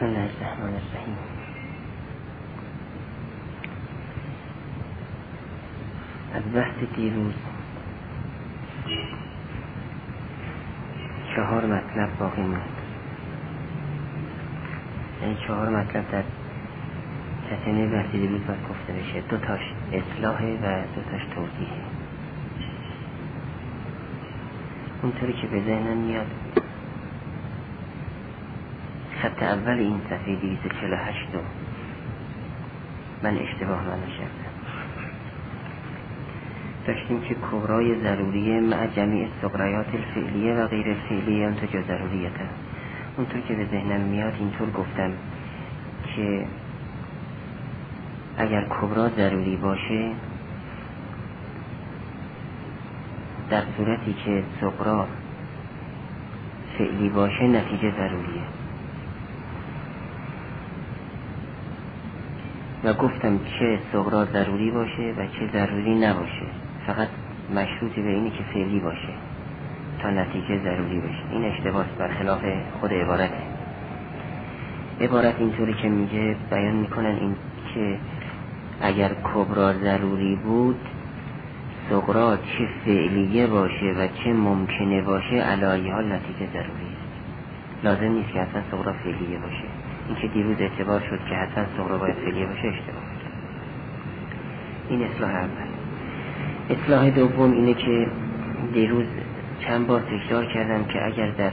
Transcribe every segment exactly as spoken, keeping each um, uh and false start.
بسم الله الرحمن الرحیم. از بحث دیروز چهار مطلب باقی ماند. این چهار مطلب در تتمه بحث دیروز باید گفته بشه. دو تاش اصلاحه و دو تاش توضیحه. اونطوری که به ذهنم میاد خط اول این صفحه دویست و چهل و هشت رو من اشتباه معنا کردم. داشتیم که کبرای ضروریه مع جمیع صغریات الفعلیه و غیر الفعلیه انتجا ضروریته. اونطور که به ذهنم میاد اینطور گفتم که اگر کبرا ضروری باشه در صورتی که صغرا فعلی باشه نتیجه ضروریه. و گفتم چه صغرا ضروری باشه و چه ضروری نباشه، فقط مشروطی به اینی که فعلی باشه تا نتیجه ضروری بشه. این اشتباس برخلاف خود عبارته. عبارت اینطوری که میگه بیان میکنن این که اگر کبرا ضروری بود صغرا چه فعلیه باشه و چه ممکنه باشه علی حال نتیجه ضروری است. لازم نیست که حتما صغرا فعلیه باشه. این که دیروز اعتبار شد که حتما صغرا باید فعلیه باشه اشتباه بود. این اصلاح اول. اصلاح دوم اینه که دیروز چند بار تکرار کردم که اگر در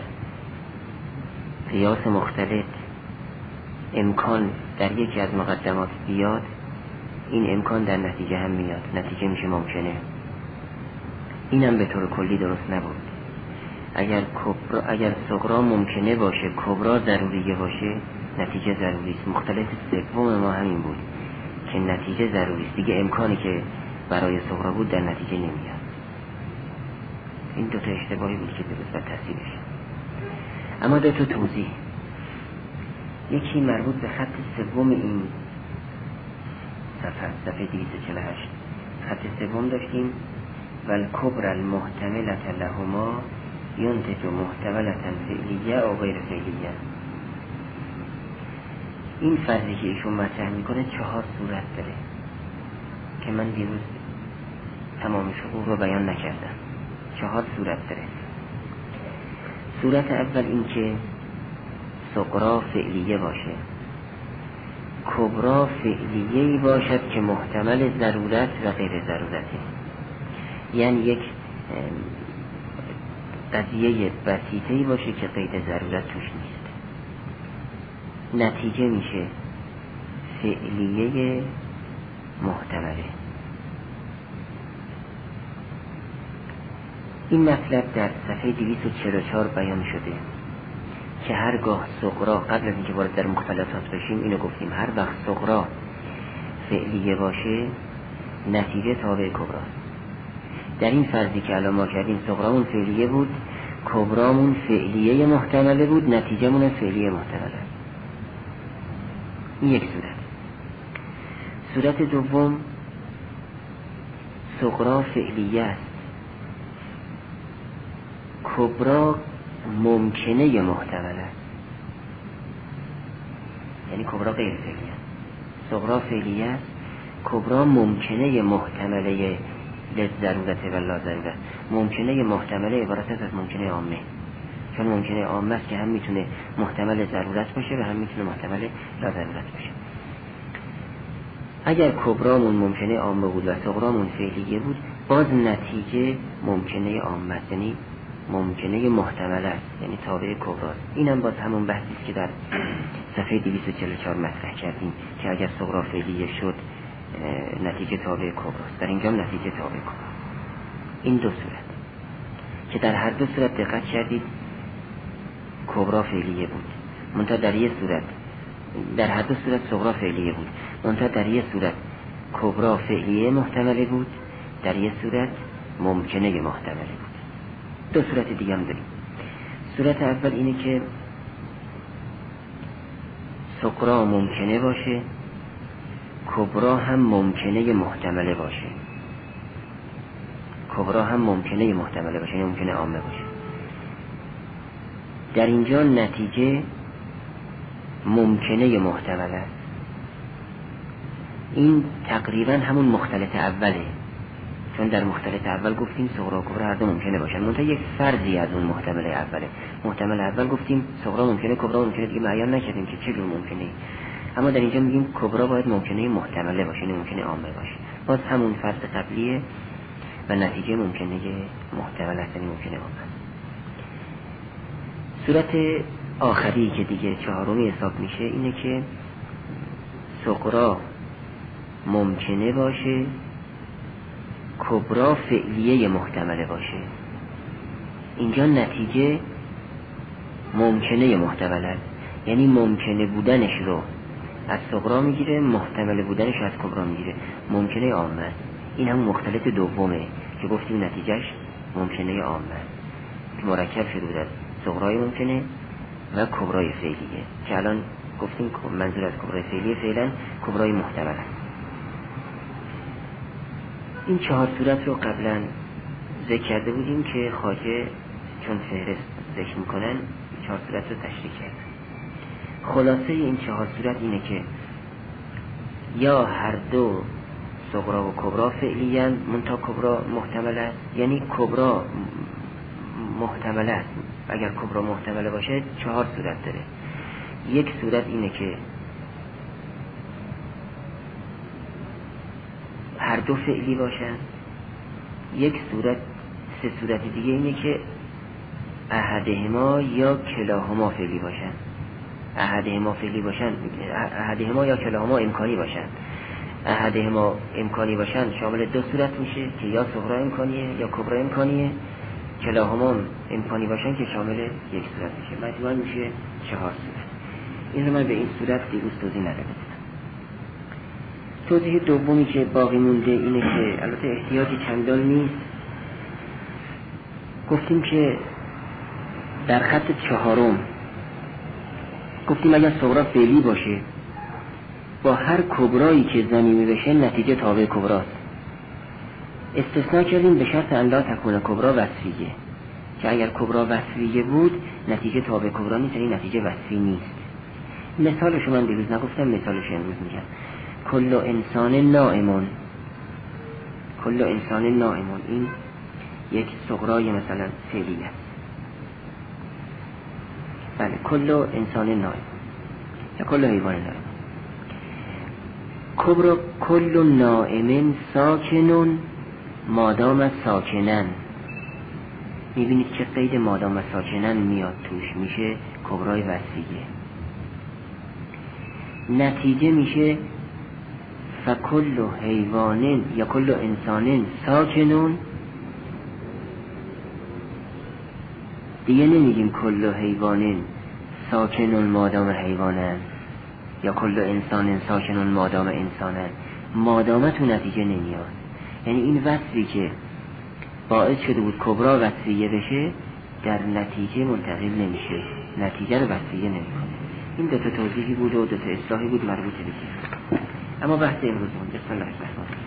قیاس مختلط امکان در یکی از مقدمات بیاد این امکان در نتیجه هم میاد، نتیجه میشه ممکنه. اینم به طور کلی درست نبود. اگر کبرا اگر صغرا ممکنه باشه کبرا ضروریه باشه نتیجه ضروری است. مختلط سوم ما همین بود که نتیجه ضروری است. دیگه امکانی که برای صغرا بود در نتیجه نمیاد. این دو تا اشتباهی بود که درست و تصحیحش. اما دو تا توضیح. یکی مربوط به خط سوم این صفحه صفحه دویست و چهل و هشت. خط سوم داشتیم والکبر المحتملة لهما ینتج محتملة فعلیه و غیر فعلیه. این فرضی که ایشون مطرح میکنه چهار صورت داره که من دیروز تمام شروع رو بیان نکردم. چهار صورت داره. صورت اول این که صغرا فعلیه باشه، کبرا فعلیه‌ای باشد که محتمل ضرورت و غیر ضرورته. یعنی یک قضیه بسیطه‌ای باشه که قید ضرورت توش نیست. نتیجه میشه فعلیه محتمله. این مطلب در صفحه دویست و چهل و چهار بیان شده که هرگاه صغرا، قبل از اینکه وارد در مختلطات بشیم اینو گفتیم، هر وقت صغرا فعلیه باشه نتیجه تابع کبراست. در این فرضی که الان ما کردیم صغرامون فعلیه بود، کبرامون فعلیه محتمله بود، نتیجهمون فعلیه محتمله. این یک صورت. صورت دوم صغرا فعلیه است، کبرا ممکنه محتمله، یعنی کبرا غیر فعلیه. صغرا فعلیه است، کبرا ممکنه محتمله للضرورت و لا ضرورت. ممکنه محتمله عبارت است از ممکنه عامه، چون ممکنه عامه است که هم میتونه محتمل ضرورت باشه و هم میتونه محتمل لا ضرورت باشه. اگر کبرامون ممکنه عامه بود و صغرامون فعلیه بود باز نتیجه ممکنه عامه است، یعنی ممکنه محتمل است، یعنی تابع کبراست. اینم باز همون بحثی است که در صفحه دویست و چهل و چهار مطرح کردیم که اگر صغرا فعلیه شد نتیجه تابع کبراست. در اینجا نتیجه تابع کبراست. این دو صورت که در هر دو صورت دقت کردید کبرا فعلیه بود، منتها در یک صورت در هر دو صورت صغرا فعلیه بود، منتها در یک صورت کبرا فعلیه محتمله بود، در یک صورت ممکنه محتمله بود. دو صورت دیگه هم داریم. صورت اول اینه که صغرا ممکنه باشه، کبرا هم ممکنه محتمله باشه. کبرا هم ممکنه محتمله باشه، یعنی ممکنه عامه باشه. در اینجا نتیجه ممکنه محتمل است. این تقریبا همون مختلط اوله، چون در مختلط اول گفتیم صغرا و کبرا هر دو ممکنه باشن، منتها یک فرضی از اون محتمل اوله. محتمل اول گفتیم صغرا ممکنه، کبرا ممکنه، دیگه معین نکردیم که چه جور ممکنه. اما در اینجا میگیم کبرا باید ممکنه محتمله باشه، نه ممکنه عامه باشه. باز همون فرض قبلیه و نتیجه ممکنه محتمل است، یعنی ممکنه عامه. صورت آخری که دیگه چهارمی حساب میشه اینه که صغرا ممکنه باشه، کبرا فعلیه محتمله باشه. اینجا نتیجه ممکنه محتمل است، یعنی ممکنه بودنش رو از صغرا میگیره، محتمل بودنش از کبرا میگیره. ممکنه عامه است. این هم مختلط دومه که گفتیم نتیجهش ممکنه عامه است که مرکب شده بود از صغرای ممکنه و کبرای فعلیه، که الان گفتیم منظور از کبرای فعلیه فعلا کبرای محتمل است. این چهار صورت رو قبلا ذکر کرده بودیم که خواجه چون فهرست ذکر میکنن چهار صورت رو تشریح کردن. خلاصه این چهار صورت اینه که یا هر دو صغرا و کبرا فعلیاً منتها کبرا محتمل است، یعنی کبرا محتمل است. اگر کبرا محتمل باشه چهار صورت داره. یک صورت اینه که هر دو فعلی باشن. یک صورت سه صورت دیگه اینه که احدهما یا کلاهما فعلی باشن. احدهما فعلی باشن، احدهما یا کلاهما امکانی باشن. احدهما امکانی باشن شامل دو صورت میشه که یا صغرا امکانیه یا کبرا امکانیه. کلاهما امکانی باشن که شامل یک صورت میشه. مجموعاً میشه چهار صورت. این رو من به این صورت دیروز توضیح نداده بودم. توضیح دومی که باقی مونده اینه که البته احتیاجی چندان نیست. گفتیم که در خط چهارم گفتیم اگر صغرا فعلی باشه با هر کبرایی که ضمیمی بشه نتیجه تابع کبراست. استثناء کردیم به شرط ان لا تکون کبرا وصفیه، که اگر کبرا وصفیه بود نتیجه تابع کبرا نیست، یعنی نتیجه وصفی نیست. مثالش من دیروز نگفتم، مثالش امروز میگم. کل انسان نائمون، کل انسان نائمون این یک صغرای مثلا فعلی است. بله، کل انسان نائم یا کل حیوان نائم. کبرا کل نائم ساکنون مادام ساکنن. میبینید که قید مادام ساکنن میاد توش، میشه کبرای وصفیه. نتیجه میشه فکل حیوانن یا کل انسانن ساکنون. دیگه نمیگیم کل حیوانن ساکنون مادام حیوانن یا کل انسانن ساکنون مادام انسانن. مادامه تو نتیجه نمیاد، یعنی این وصفی که باعث شده بود کبرا وصفیه بشه در نتیجه منتقل نمیشه، نتیجه رو وصفیه نمیکنه. این دو تا توضیحی بود و دو تا اصلاحی بود مربوط به چیز. اما بحث امروز بود. بسم الله الرحمن الرحیم.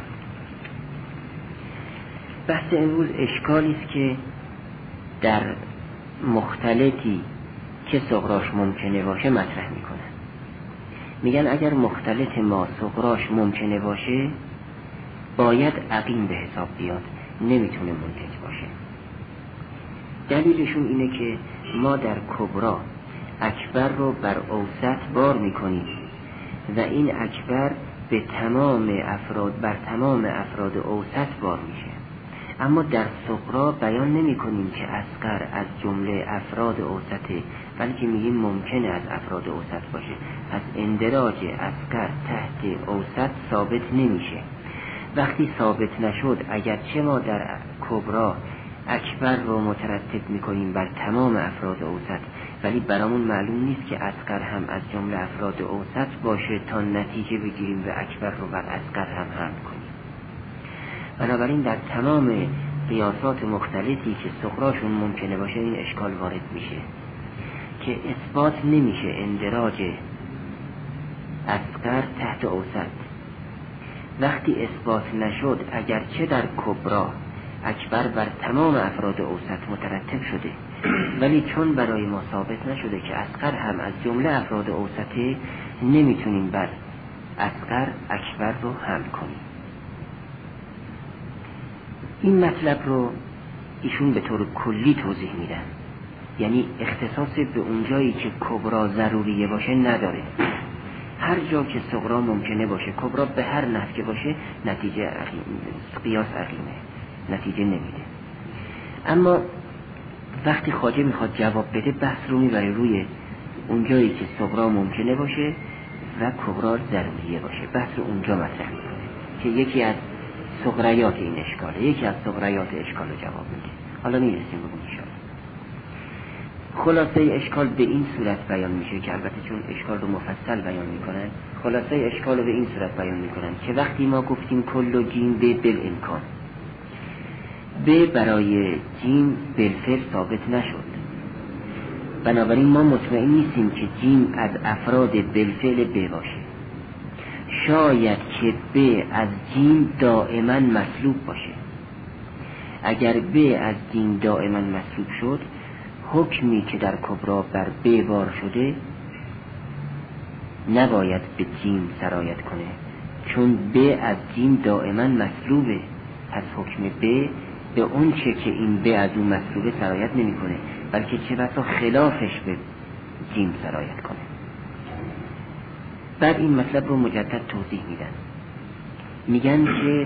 بحث امروز اشکالی است که در مختلطی که صغراش ممکنه باشه مطرح میکنن. میگن اگر مختلط ما صغراش ممکنه باشه باید عقیم به حساب بیاد، نمیتونه منتج باشه. دلیلشون اینه که ما در کبرا اکبر رو بر اوسط بار میکنیم و این اکبر به تمام افراد بر تمام افراد اوسط بار میشه. اما در صغرا بیان نمی کنیم که اصغر از جمله افراد اوسطه، بلکه میگیم ممکنه از افراد اوسط باشه. پس اندراج اصغر تحت اوسط ثابت نمیشه. وقتی ثابت نشد، اگرچه ما در کبرا اکبر رو مترتب میکنیم بر تمام افراد اوسط، ولی برامون معلوم نیست که اصغر هم از جمله افراد اوسط باشه تا نتیجه بگیریم و اکبر رو بر اصغر هم حمل کنیم. بنابراین در تمام قیاسات مختلفی که صغراشون ممکنه باشه این اشکال وارد میشه که اثبات نمیشه اندراج اصغر تحت اوسط. وقتی اثبات نشد، اگرچه در کبرا اکبر بر تمام افراد اوسط مترتب شده، ولی چون برای ما ثابت نشده که اصغر هم از جمله افراد اوسطه، نمیتونیم بر اصغر اکبر رو حمل کنیم. این مطلب رو ایشون به طور کلی توضیح میدن، یعنی اختصاص به اون جایی که کبرا ضروریه باشه نداره. هر جا که صغرا ممکنه باشه، کبرا به هر نحو که باشه، نتیجه قیاس عقیمه، نتیجه نمیده. اما وقتی خواجه میخواد جواب بده، بحث رو میبره روی اون جایی که صغرا ممکنه باشه و کبرا ضروریه باشه، بحث رو اونجا مطرح میکنه که یکی از صغریات این اشکاله، یکی از صغریات اشکال رو جواب میده. حالا میرسیم به اون اشکال. خلاصه اشکال به این صورت بیان میشه که البته چون اشکال رو مفصل بیان میکنن، خلاصه اشکال رو به این صورت بیان میکنن که وقتی ما گفتیم کل و جیم به بالامکان، به برای جیم بالفعل ثابت نشد، بنابراین ما مطمئن نیستیم که جیم از افراد بالفعل به باشه. شاید که به از جیم دائما مسلوب باشه. اگر به از جیم دائما مسلوب شد، حکمی که در کبرا بر به بار شده نباید به جیم سرایت کنه، چون به از جیم دائما مسلوبه. پس حکم به به اون چه که این به از اون مسلوبه سرایت نمی کنه، بلکه چه بسا خلافش به جیم سرایت کنه. بعد این مطلب رو مجدد توضیح میدن، میگن که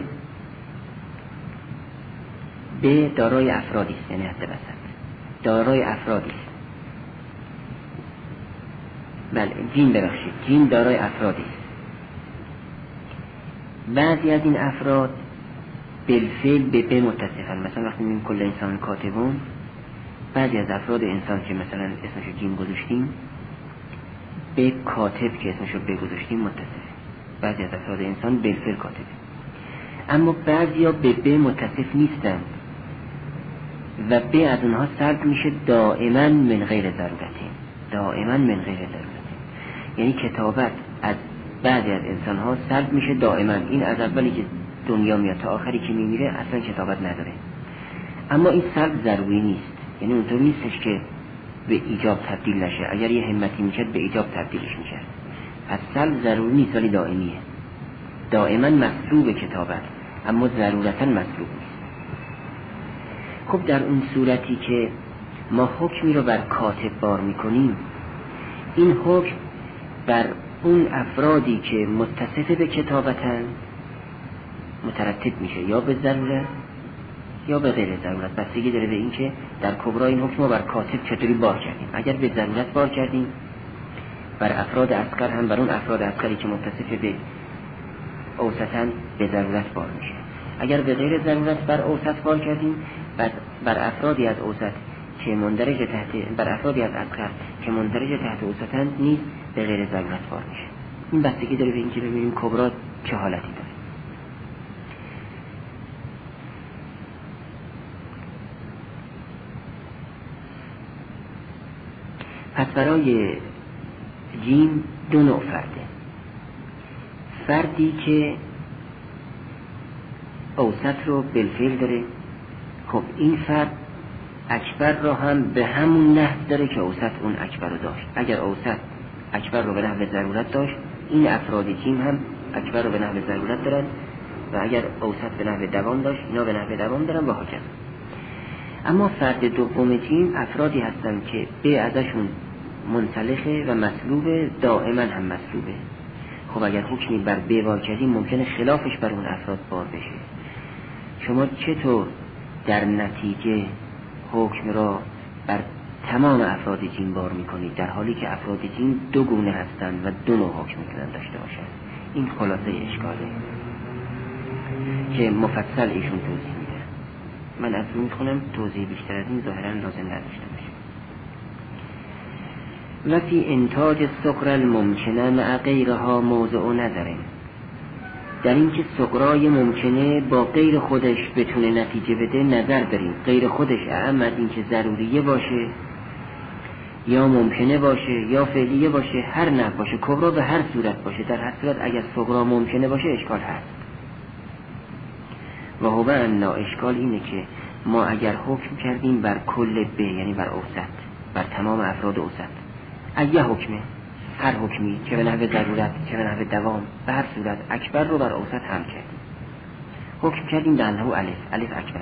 به دارای افرادی است، یعنی حد وسط دارای افرادی است. بله جیم ببخشید جیم دارای افرادی است. بعضی از این افراد بالفعل به به متصفن. مثلا وقتی میگیم کل انسان کاتبون، بعضی از افراد انسان که مثلا اسمشو جیم گذاشتیم، به کاتب که اسمشو به گذاشتیم متصفه. بعضی از افراد انسان بالفعل کاتبه. اما بعضی ها به به متصف نیستند و به از اونها سلب میشه دائما من غیر ضرورتین، دائما من غیر ضرورتین، یعنی کتابت از بعضی از انسان ها سلب میشه دائما. این از اولی که دنیا میاد تا آخری که میمیره اصلا کتابت نداره. اما این سلب ضروری نیست، یعنی اونطور نیستش که به ایجاب تبدیل نشه. اگر یه همتی میشد به ایجاب تبدیلش میشه. پس سلب ضروری نیست ولی دائمیه، دائما مسلوب کتابت، اما ضرورتا مسلوب نیست. خب در اون صورتی که ما حکمی رو بر کاتب بار میکنیم، این حکم بر اون افرادی که متصف به کتابتن مترتب میشه، یا به ضرورت یا به غیر ضرورت. بستگی داره به این که در کبرا این حکم رو بر کاتب چطوری بار کردیم. اگر به ضرورت بار کردیم، بر افراد اصغر هم بر اون افراد اصغری که متصف به اوسطن به ضرورت بار میشه. اگر به غیر ضرورت بر اوسط بار کردیم، بر, بر افرادی از اوسط که مندرج تحت بر افرادی از اصغر که مندرج تحت اوسطن نیز به غیر ضرورت بار میشه. این بستگی داره به این که ببینیم کبرا چه حالتی داره. پس برای جیم دو نوع فرده. فردی که اوسط رو بالفعل داره، خب این فرد اکبر رو هم به همون نحو داره که اوسط اون اکبر رو داشت. اگر اوسط اکبر رو به نحو ضرورت داشت، این افراد جیم هم اکبر رو به نحو ضرورت دارن، و اگر اوسط به نحو دوام داشت، اینا به نحو دوام دارن و هاکذا. اما فرد دوم جیم افرادی هستن که به ازشون منسلخه و مسلوبه، دائما هم مسلوبه. خب اگر حکمی بر به بار کردیم، ممکنه خلافش بر اون افراد بار بشه. شما چطور در نتیجه حکم را بر تمام افراد جیم بار میکنید، در حالی که افراد جیم دو گونه هستند و دو نوع حکم میتونن داشته باشند؟ این خلاصه اشکاله که مفصل ایشون توضیح میده. من از اون میخونم، توضیح بیشتر از این ظاهرا لازم نداشته باشه. و فی انتاج الصغرى الممکنه مع غیرها موضع نظره. در این که صغرای ممکنه با غیر خودش بتونه نتیجه بده نظر داریم. غیر خودش اعم از این که ضروریه باشه یا ممکنه باشه یا فعلیه باشه، هر نه باشه، کبرا به هر صورت باشه، در هر صورت اگر صغرا ممکنه باشه اشکال هست. و هو ان اشکال اینه که ما اگر حکم کردیم بر کل ب، یعنی بر اوسط، بر تمام افراد اوسط، اگه حکمه، هر حکمی چه به نحو ضرورت چه به نحو دوام، به هر صورت اکبر رو بر اوسط هم کردیم. حکم کردیم به انه الف، الف اکبره.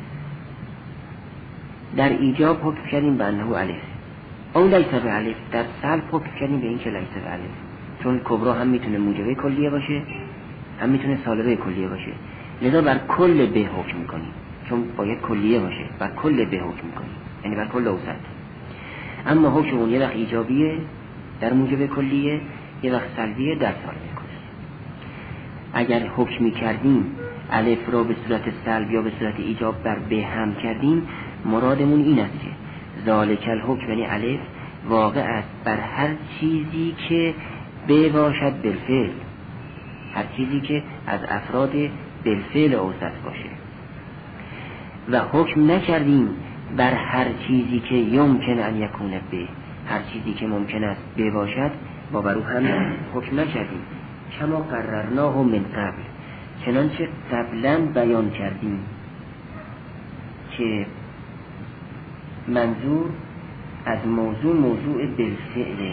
در ایجاب حکم کردیم به انه الف، اون لیس به الف. در سلب حکم کردیم به این که لیس به الف، چون کبرا هم میتونه موجبه کلیه باشه هم میتونه سالبه کلیه باشه، لذا بر کل به حکم میکنیم، چون باید کلیه باشه، بر کل به حکم میکنیم، یعنی بر کل اوسط. اما حکم اون یه وقت ایجابیه در موجب کلیه، یه وقت سلبیه در سالبه کلیه. اگر حکمی کردیم الف را به صورت سلب یا به صورت ایجاب بر به هم کردیم، مرادمون این است که ذالک الحکم، یعنی الف واقع است بر هر چیزی که به باشد بالفعل، هر چیزی که از افراد بالفعل اوسط باشه. و حکم نکردیم بر هر چیزی که یمکن ان یکون به، هر چیزی که ممکن است به باشد با برو هم حکم نکردیم. کما قررناه من قبل، چنانچه قبلا بیان کردیم که منظور از موضوع موضوع بالفعله.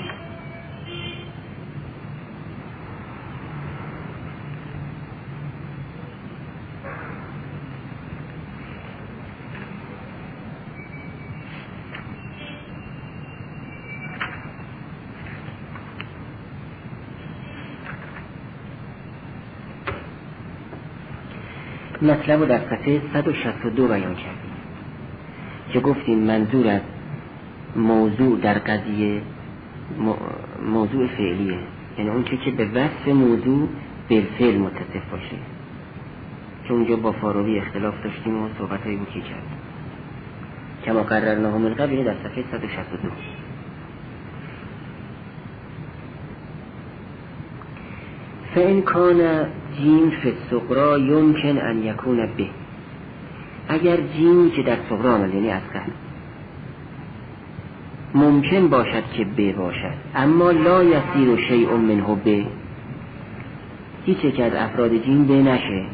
مطلب رو در صفحه صد و شصت و دو بیان کردیم که گفتیم منظور از موضوع در قضیه موضوع فعلیه، یعنی اون چه که به وصف موضوع بالفعل متصف باشه، که اونجا با فاروی اختلاف داشتیم و صحبتایی بود که کردیم. کما قررناه من قبل، در صفحه صد و شصت و دو. فإن کان جیم فی الصغری یمکن ان یکون به، اگر جیمی که در صغری آمد یعنی اصغر ممکن باشد که به باشد، اما لا یصیر شیء منه به، هیچ یک از افراد جیم به نشه،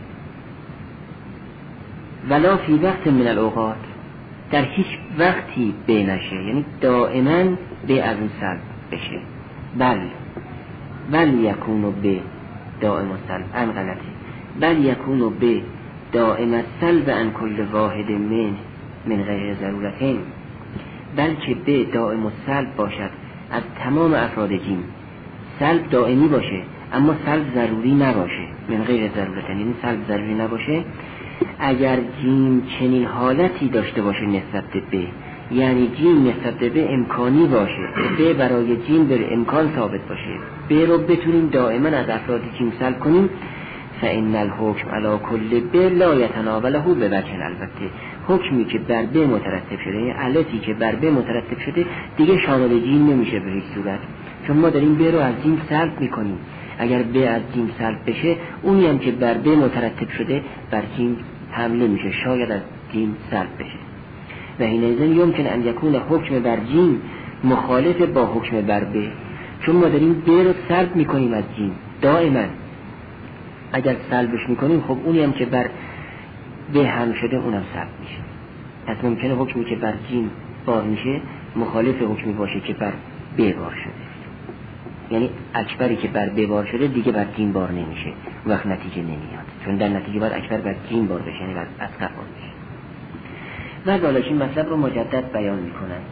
ولا فی وقت من الاوقات، در هیچ وقتی به نشه، یعنی دائما به از اون سلب بشه. بل بل یکونو به دائم السلب، ان غلطی، بل یکونو به دائم السلب ان کل واحد من من غیر ضرورتین، بلکه به دائم السلب باشد از تمام افراد جیم، سلب دائمی باشه اما سلب ضروری نباشه، من غیر ضرورتین یعنی سلب ضروری نباشه. اگر جیم چنین حالتی داشته باشه نسبت به، یعنی جیم نسبت به امکانی باشه، به برای جیم بر امکان ثابت باشه، به رو بتونیم دائما از افراد جیم سلب کنیم، فإن الحکم علی کل به لا یتناوله به وجه، البته حکمی که بر به مترتب شده، یعنی الفی که بر به مترتب شده دیگه شامل جیم نمیشه به هیچ صورت، چون ما داریم به رو از جیم سلب میکنیم. اگر به از جیم سلب بشه، اونی هم که بر به مترتب شده بر جیم حمله میشه، شاید از جیم سلب بشه. و حینئذ یمکن ان یکون حکم بر جیم مخالف با حکم بر به، چون ما داریم به رو سلب میکنیم از جیم دائما. اگر سلبش میکنیم خب اونی هم که بر به هم شده اونم سلب میشه. پس ممکنه حکمی که بر جیم بار میشه مخالف حکمی باشه که بر به بار شده، یعنی اکبری که بر به بار شده دیگه بر جیم بار نمیشه، وقت نتیجه نمیاد، چون در نتیجه باید اکبر بر جیم بار بشه، یعنی بر اصغر بار بشه. و دالشین مطلب رو مجدد بیان میکنن.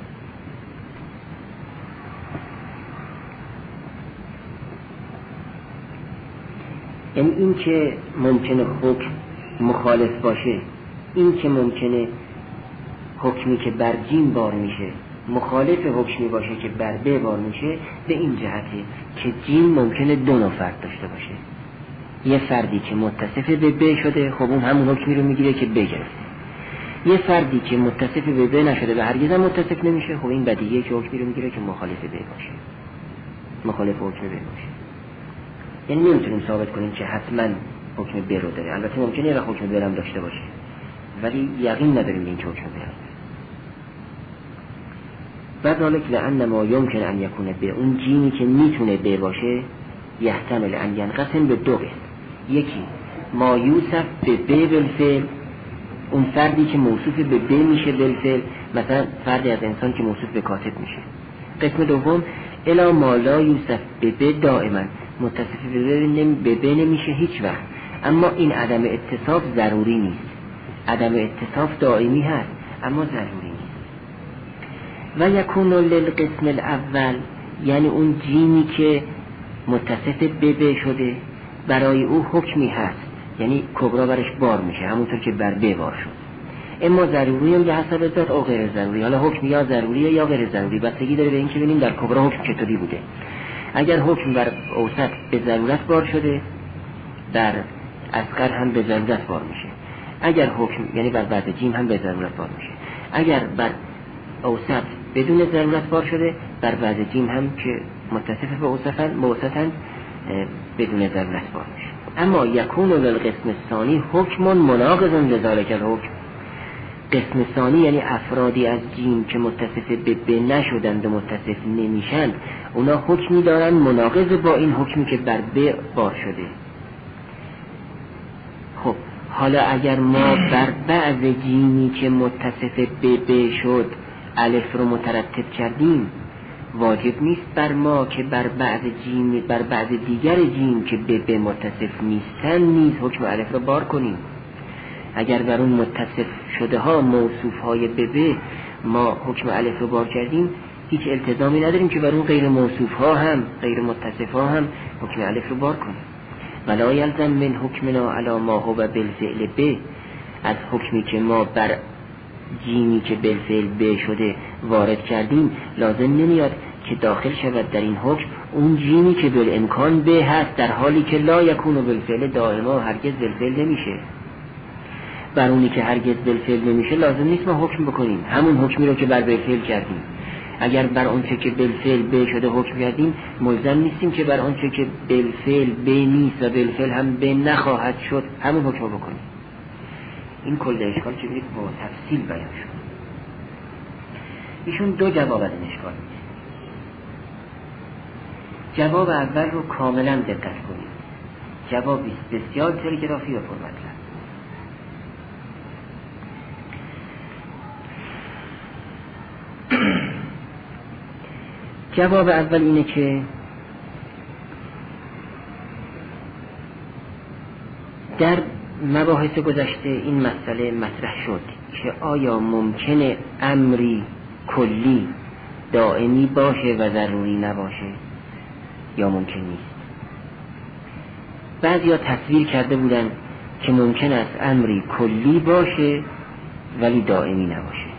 یعنی این که ممکنه حکم مخالف باشه، این که ممکنه حکمی که بر جیم بار میشه مخالف حکمی باشه که بر به بار میشه، به این جهته که جیم ممکنه دو نوع فرد داشته باشه. یه فردی که متصف به به شده، خب اون همون حکمی رو میگیره که به گرفته. یه فردی که متصف به به نشده و هرگز هم متصف نمیشه، خب این بدیهیه که حکمی رو میگیره که مخالف به باشه، مخالف حکم به باشه. یعنی نمیتونیم ثابت کنیم که حتما حکم به رو داره، البته ممکنه یه حکم به هم داشته باشه ولی یقین نداریم این که حکم به هست. و ذالک لأن ما یمکن ان یکون به، اون جیمی که میتونه به باشه، یحتمل ان ینقسم به دو قسم. یکی ما یوصف به به بالفعل، اون فردی که موصوف به ب میشه بالفعل، مثلا فردی از انسان که موصوف به کاتب میشه. قسم دوم الا ما لا یوصف به ب دائما، متصف به ب نمیشه هیچ وقت، اما این عدم اتصاف ضروری نیست. عدم اتصاف دائمی هست اما ضروری نیست. و یکون للقسم الاول، یعنی اون جیمی که متصف به ب شده برای او حکمی هست، یعنی کبرا برش بار میشه همونطور که بر ب بار شد. اما ضروری هم به حسب ذات او غیر ضروری، حالا حکم یا ضروریه یا غیر ضروری، بستگی داره به این که ببینیم در کبرا حکم چطوری بوده. اگر حکم بر اوسط به ضرورت بار شده، در اصغر هم به ضرورت بار میشه. اگر حکم یعنی بر بعد جیم هم به ضرورت بار میشه. اگر بر اوسط بدون ضرورت بار شده، بر بعد جیم هم که متصف به اوسطن موسطن بدون ضرورت بار میشه. اما یکون للقسم الثانی حکم مناقض لذلک الحکم. قسم ثانی یعنی افرادی از جیم که متصف به ب نشدند و متصف نمیشن، اونا حکمی دارن مناقض با این حکمی که بر ب بار شده. خب حالا اگر ما بر بعض جیمی که متصف به ب شد الف رو مترتب کردیم، واجب نیست بر ما که بر بعض جیم بر بعض دیگر جیم که به ب متصف نیستن نیز حکم الف رو بار کنیم. اگر بر اون متصف شده ها موصوف های به ب ما حکم الف رو بار کردیم، هیچ التزامی نداریم که بر اون غیر موصوف ها هم غیر متصف ها هم حکم الف رو بار کنیم. ولا یلزم من حکمنا علی ما هو بالفعل ب، از حکمی که ما بر جیمی که بالفعل ب شده وارد کردیم لازم نمیاد که داخل شود در این حکم اون جیمی که بالامکان ب هست، در حالی که لا یکون بالفعل دائما، هرگز بالفعل نمیشه. بر اونی که هرگز بالفعل نمیشه لازم نیست ما حکم بکنیم، همون حکمی رو که بر بالفعل کردیم. اگر بر اونچه که بالفعل ب شده حکم کردیم، ملزم نیستیم که بر اونچه که بالفعل ب نیست و بالفعل هم ب نخواهد شد همون حکم رو بکنیم. این کل اشکال که بید با تفصیل بیان شد. ایشون دو جواب از این اشکال میده. جواب اول رو کاملا دقت کنید، جوابی بسیار تلگرافی و پرمطلب. جواب اول اینه که در مباحث گذشته این مسئله مطرح شد که آیا ممکنه امری کلی دائمی باشه و ضروری نباشه یا ممکن نیست. بعضیا تصویر کرده بودن که ممکن است امری کلی باشه ولی دائمی نباشه.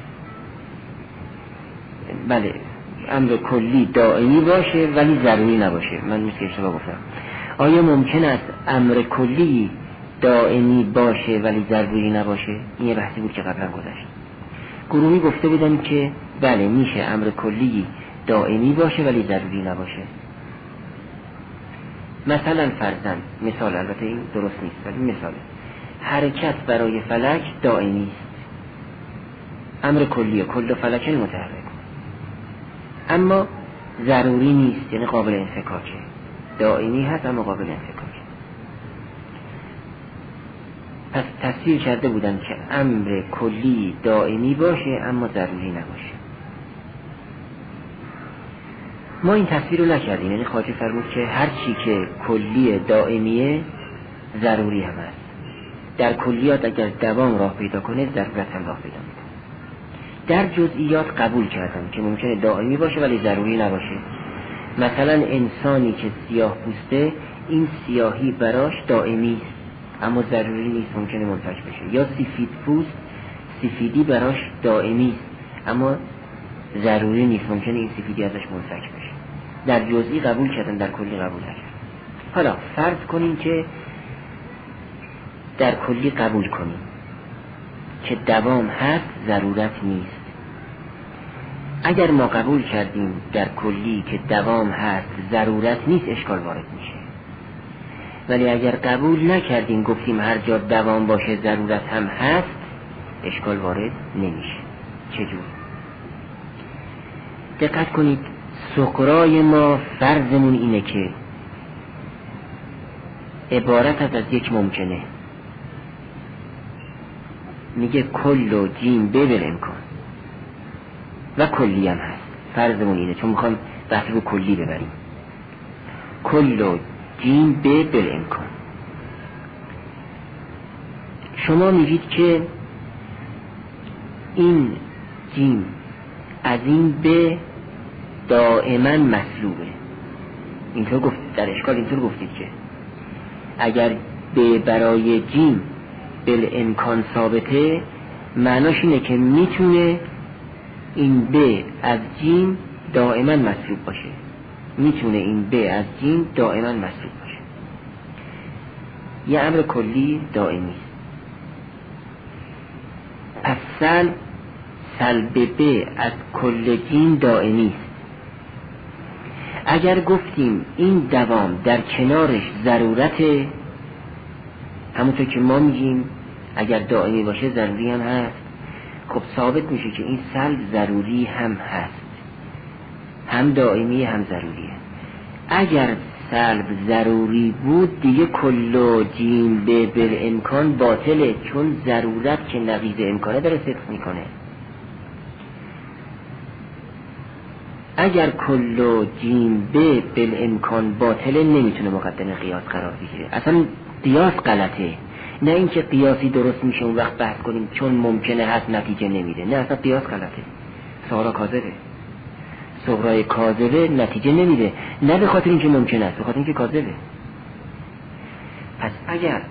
بله، امر کلی دائمی باشه ولی ضروری نباشه. من مثل اشتباه گفتم. آیا ممکن است امر کلی دائمی باشه ولی ضروری نباشه؟ این یه بحثی بود که قبلا گذشت. گروهی گفته بودن که بله میشه امر کلی دائمی باشه ولی ضروری نباشه. مثلا فرضاً مثال، البته این درست نیست ولی مثال، حرکت برای فلک دائمی است، امر کلیه، کل فلک متحرک، اما ضروری نیست، یعنی قابل انفکاکه. دائمی هست اما قابل انفکاکه. پس تفسیر کرده بودن که امر کلی دائمی باشه اما ضروری نباشه. ما این تفسیر رو نکردیم، یعنی خواجه فرمود که هر چی که کلی دائمیه ضروری هم هست. در کلیات اگر دوام راه پیدا کنه ضرورت هم راه پیدا میکنه. در جزئیات قبول کردن که ممکنه دائمی باشه ولی ضروری نباشه. مثلا انسانی که سیاه پوسته، این سیاهی براش دائمی است اما ضروری نیست، ممکنه منفک بشه. یا سفید پوست، سفیدی براش دائمی است اما ضروری نیست، ممکنه این سفیدی ازش منفک بشه. در جزئی قبول کردن، در کلی قبول نکردن. حالا فرض کنیم که در کلی قبول کنیم که دوام هست ضرورت نیست. اگر ما قبول کردیم در کلی که دوام هست ضرورت نیست، اشکال وارد میشه. ولی اگر قبول نکردیم گفتیم هر جا دوام باشه ضرورت هم هست، اشکال وارد نمیشه. چجور؟ دقت کنید، سقرای ما فرضمون اینه که عبارت از یک ممکنه. میگه کل و جیم ب بل امکان و کلی هم هست. فرضمون اینه چون میخوام بحث رو کلی ببریم. کل و جیم ب بل امکان. شما میگید که این جیم از این ب دائما مسلوبه. اینطور گفت در اشکال، اینطور گفتید که اگر ب برای جیم بل امکان ثابته، معناش اینه که میتونه این ب از جیم دائما مسلوب باشه. میتونه این ب از جیم دائما مسلوب باشه. یه امر کلی دائمی است. پس سلب سلب ب از کل جیم دائمی است. اگر گفتیم این دوام در کنارش ضرورته، همونطور که ما میگیم اگر دائمی باشه ضروری هم هست، خب ثابت میشه که این سلب ضروری هم هست، هم دائمی هم ضروریه. اگر سلب ضروری بود دیگه کل و جیم ب بل امکان باطله، چون ضرورت که نقیض امکانه داره صدق میکنه. اگر کل و جیم ب بل امکان باطله نمیتونه مقدم قیاس قرار بگیره. اصلا قیاس غلطه، نه اینکه قیاسی درست میشه اون وقت بحث کنیم چون ممکنه هست نتیجه نمیده. نه، اصلا قیاس غلطه. سارا کاذبه، صغرای کاذبه نتیجه نمیده، نه به خاطر اینکه ممکن است، به خاطر اینکه کاذبه. پس اگر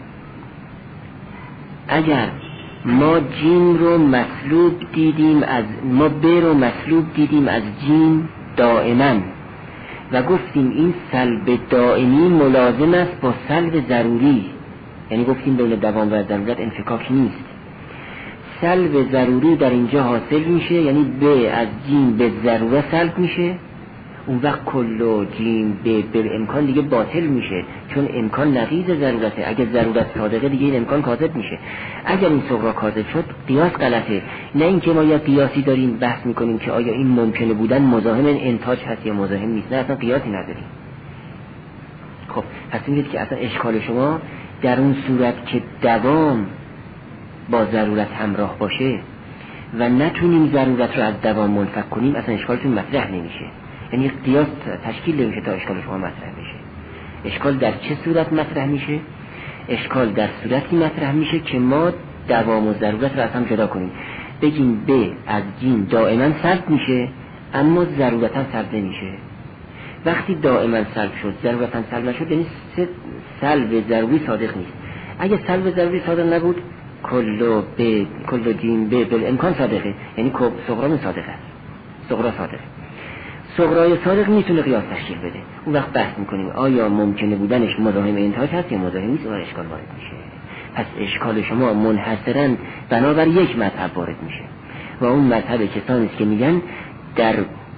اگر ما جیم رو مسلوب دیدیم از ما ب رو مسلوب دیدیم از جیم دائما و گفتیم این سلب دائمی ملازم است با سلب ضروری، یعنی گفتیم بین دوام و ضرورت انفکاک نیست، سلب ضروری در اینجا حاصل میشه، یعنی ب از جیم به ضرورت سلب میشه، اون وقت کل و جیم ب بل امکان دیگه باطل میشه، چون امکان نقیض ضرورته. اگر ضرورت صادقه دیگه این امکان کاذب میشه. اگر این صغرا کاذب شد قیاس غلطه، نه اینکه ما یا قیاسی داریم بحث میکنیم که آیا این ممکنه بودن مزاحم انتاج هست یا مزاحم نیست، نه اصلا قیاسی نداریم. خب پس میگید که اصلا اشکال شما در اون صورت که دوام با ضرورت همراه باشه و نتونیم ضرورت رو از دوام منفک کنیم، اصلا اشکالتون مطرح نمیشه. یعنی قیاس تشکیل نمیشه تا اشکال شما مطرح بشه. اشکال در چه صورت مطرح میشه؟ اشکال در صورتی مطرح میشه که ما دوام و ضرورت رو از هم جدا کنیم. بگیم ب از جیم دائما سلب میشه اما ضرورتا سلب نمیشه. وقتی دائما سلب شد ضرورتا سلب نشد، یعنی سلب ضروری صادق نیست. اگه سلب ضروری صادق نبود کل و ب کل و جیم ب بل امکان صادقه، یعنی صغرا صادقه، صغرا صادقه. صغرای صادق میتونه قیاس تشکیل بده. اون وقت بحث میکنیم آیا ممکنه بودنش مزاحم انتاج هست یا مزاحم نیست، اون اشکال وارد میشه. پس اشکال شما منحصرا بنابر یک مذهب وارد میشه و اون مذهب کسانی است که میگن در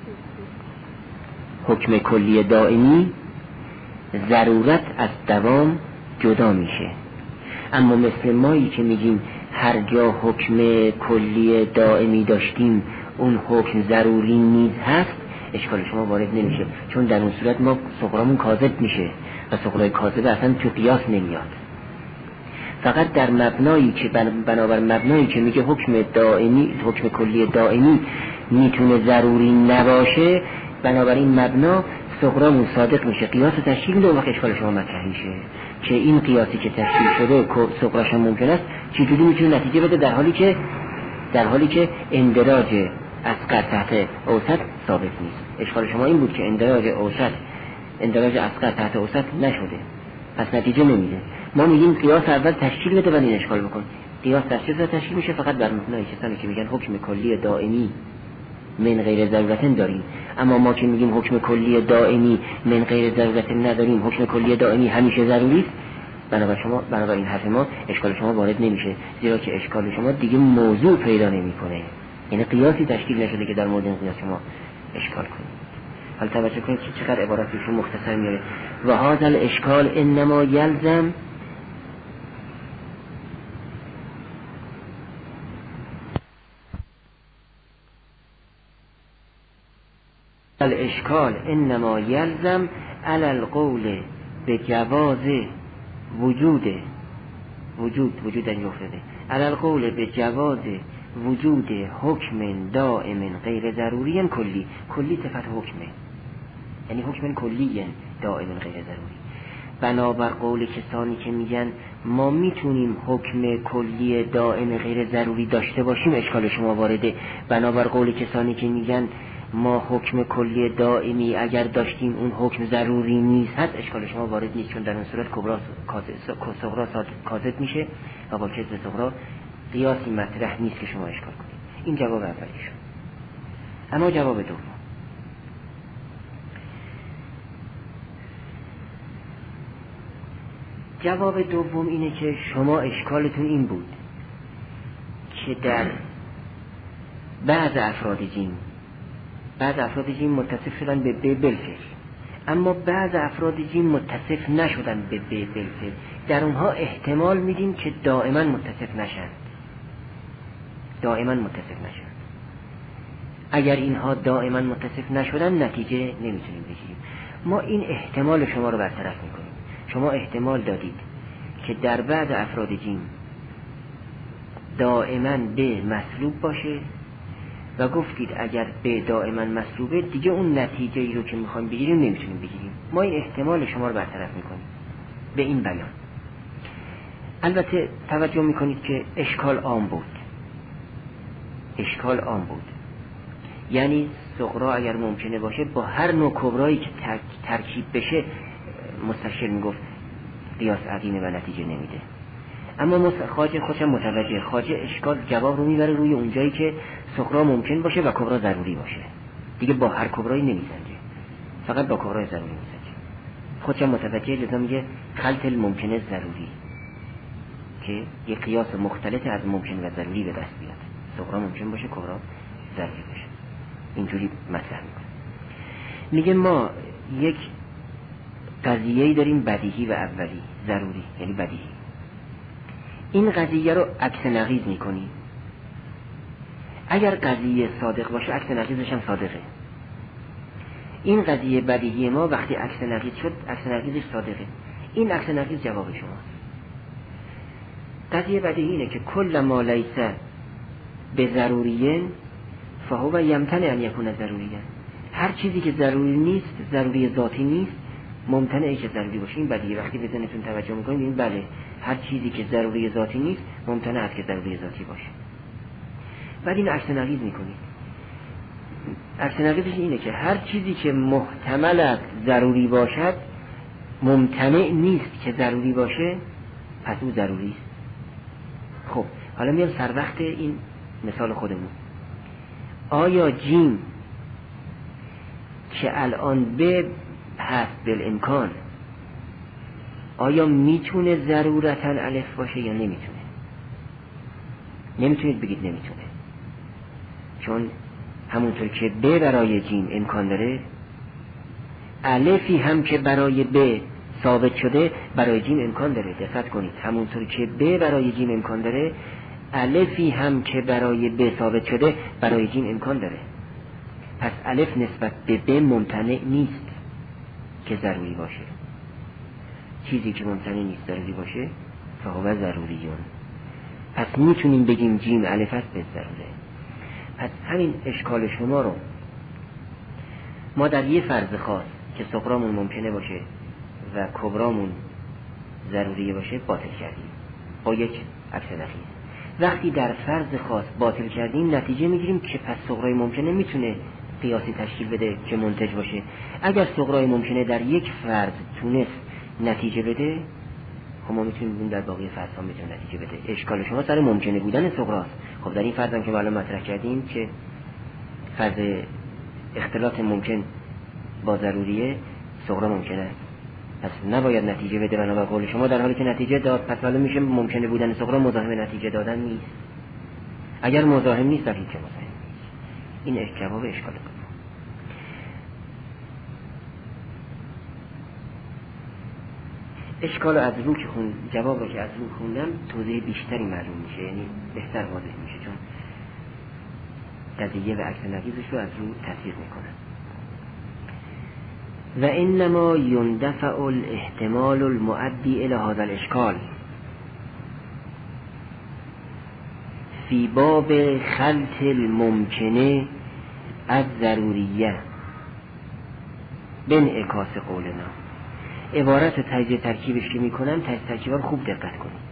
حکم کلی دائمی ضرورت از دوام جدا میشه. اما مثل مایی که میگیم هر جا حکم کلی دائمی داشتیم اون حکم ضروری نیز هست، اشکال شما وارد نمیشه، چون در اون صورت ما صغرامون کاذب میشه و صغرای کاذب اصلا تو قیاس نمیاد. فقط در مبنایی که بنابر مبنایی که میگه حکم دائمی حکم کلی دائمی میتونه ضروری نباشه، بنابراین مبنا صغرامون صادق میشه، قیاس تشکیل میده و وقت اشکال شما مطرح میشه که این قیاسی که تشکیل شده صغراش هم ممکن است چجوری میتونه نتیجه بده در حالی که در حالی که اندراج اصغر تحت اوسط ثابت نیست. اشکال شما این بود که اندراج اوسط اندراج اصغر تحت اوسط نشده، پس نتیجه نمیده. ما میگیم قیاس اول تشکیل بده بعد این اشکال بکن. قیاس تشکیل تشکیل میشه فقط بر مبنای کسانی که میگن حکم کلی دائمی من غیر ضرورت داریم، اما ما که میگیم حکم کلی دائمی من غیر ضرورت نداریم، حکم کلی دائمی همیشه ضروری است، بنابر شما بنابر این حرف ما اشکال شما وارد نمیشه، زیرا که اشکال شما دیگه موضوع پیدا نمیکنه، یعنی قیاسی تشکیل نشده که در مورد این قیاس شما اشکال کنید. حالا توجه کنید که چقدر عباراتشون مختصر میاره. و هذا الاشکال انما یلزم الاشکال انما یلزم علی القول به جواز وجود وجود وجود این افتاده علی القول به جواز وجود حکم دائم غیر ضروری کلی. کلی صفت حکمه، یعنی حکم کلی دائم غیر ضروری. بنابر قول کسانی که میگن ما میتونیم حکم کلی دائم غیر ضروری داشته باشیم، اشکال شما وارده. بنابر قول کسانی که میگن ما حکم کلی دائمی اگر داشتیم اون حکم ضروری نیست هست، اشکال شما وارد نیست، چون در اون صورت کبرا صغرا کاذب میشه و با کذب صغرا قیاسی مطرح نیست که شما اشکال کنید. این جواب اولیشون. اما جواب دوم، جواب دوم اینه که شما اشکالتون این بود که در بعض افراد جیم بعض افراد جیم متصف شدن به به بالفعل، اما بعض افراد جیم متصف نشدن به به بالفعل. در اونها احتمال میدیم که دائما متصف نشن، دائما متصف نشن. اگر اینها دائما متصف نشدن نتیجه نمیتونیم بگیریم. ما این احتمال شما رو برطرف میکنیم. شما احتمال دادید که در بعض افراد جیم دائما به مسلوب باشه و گفتید اگر به دائما مسلوبه دیگه اون نتیجه ای رو که میخوایم بگیریم نمیتونیم بگیریم. ما این احتمال شما رو برطرف میکنیم به این بیان. البته توجه میکنید که اشکال عام بود، اشکال عام بود، یعنی صغرا اگر ممکنه باشه با هر نوع کبرایی که ترکیب بشه مستشیر میگفت قیاس عقیمه و نتیجه نمیده. اما خواجه خودشم متوجه، خواجه اشکال جواب رو میبره روی اونجایی که صغرا ممکن باشه و کبرا ضروری باشه، دیگه با هر کبرایی نمیسنجه، فقط با کبرای ضروری میسنجه. خودشم متوجه، لذا میگه خلط الممکنه ضروری، که یه قیاس مختلط از ممکن و ضروری به دست بیاد. صغرا ممکن باشه، کبرا ضروری باشه، اینجوری مطرح میکنه. میگه ما یک قضیه‌ای داریم بدیهی و اولی، ضروری یعنی بدیهی. این قضیه رو عکس نقیض میکنی. اگر قضیه صادق باشه عکس نقیضش هم صادقه. این قضیه بدیهی ما وقتی عکس نقیض شد عکس نقیضش صادقه. این عکس نقیض جواب شماست. قضیه بدیهی اینه که کل ما لیس به ضروریه فهو یمتنع ان یکون ضروریه. هر چیزی که ضروری نیست، ضروری ذاتی نیست، ممتنعه که ضروری باشه. این بدیهی. وقتی به ذهنتون توجه میکنید این بله، هر چیزی که ضروری ذاتی نیست ممتنع است که ضروری ذاتی باشه. بعد این عکس نقیض میکنید. عکس نقیضش اینه که هر چیزی که محتمل است ضروری باشد ممتنع نیست که ضروری باشه، پس او ضروری است. خب حالا میام سر وقت این مثال خودمون. آیا جیم که الان به هست بالامکان آیا میتونه ضرورتاً الف باشه یا نمیتونه؟ نمیتونید بگید نمیتونه، چون همونطور که به برای جیم امکان داره، الفی هم که برای به ثابت شده برای جیم امکان داره. دقت کنید، همونطور که به برای جیم امکان داره، الفی هم که برای به ثابت شده برای جیم امکان داره. پس الف نسبت به به ممتنع نیست که ضروری باشه. چیزی که ممتنع نیست ضروری باشه فهو ضروریون. پس میتونیم بگیم جیم الف است به ضروره. پس همین اشکال شما رو ما در یه فرض خاص که صغرامون ممکنه باشه و کبرامون ضروری باشه باطل کردیم با یک عکس نقیض. وقتی در فرض خاص باطل کردیم نتیجه میگیریم که پس صغرای ممکنه میتونه قیاسی تشکیل بده که منتج باشه. اگر صغرای ممکنه در یک فرض تونست نتیجه بده، خب ما میتونیم بگیم در باقی فرض ها میتونه نتیجه بده. اشکال شما سر ممکنه بودن صغراست. خب در این فرض هم که معلوم مطرح کردیم که فرض اختلاط ممکن با ضروریه، صغرا ممکنه است، پس نباید نتیجه بده بنابر قول شما، در حالی که نتیجه داد. پس معلوم میشه ممکنه بودن صغرا مزاحم نتیجه دادن نیست. اگر مزاحم نیست در هیچ جا مزاحم نیست. این جواب اشکال کنه. اشکال از رو که خون جواب رو که از رو خوندم توضیح بیشتری معلوم میشه، یعنی بهتر واضح میشه، چون قضیه و عکس نقیضش رو از رو تفسیر میکنن. و انما یندفع الاحتمال المؤدی الى هذا الاشکال. فی باب خلط الممکنه از ضروریه بن اکاس قولنا. عبارت تجزیه ترکیبش که میکنم تجزیه ترکیب رو خوب دقت کنید.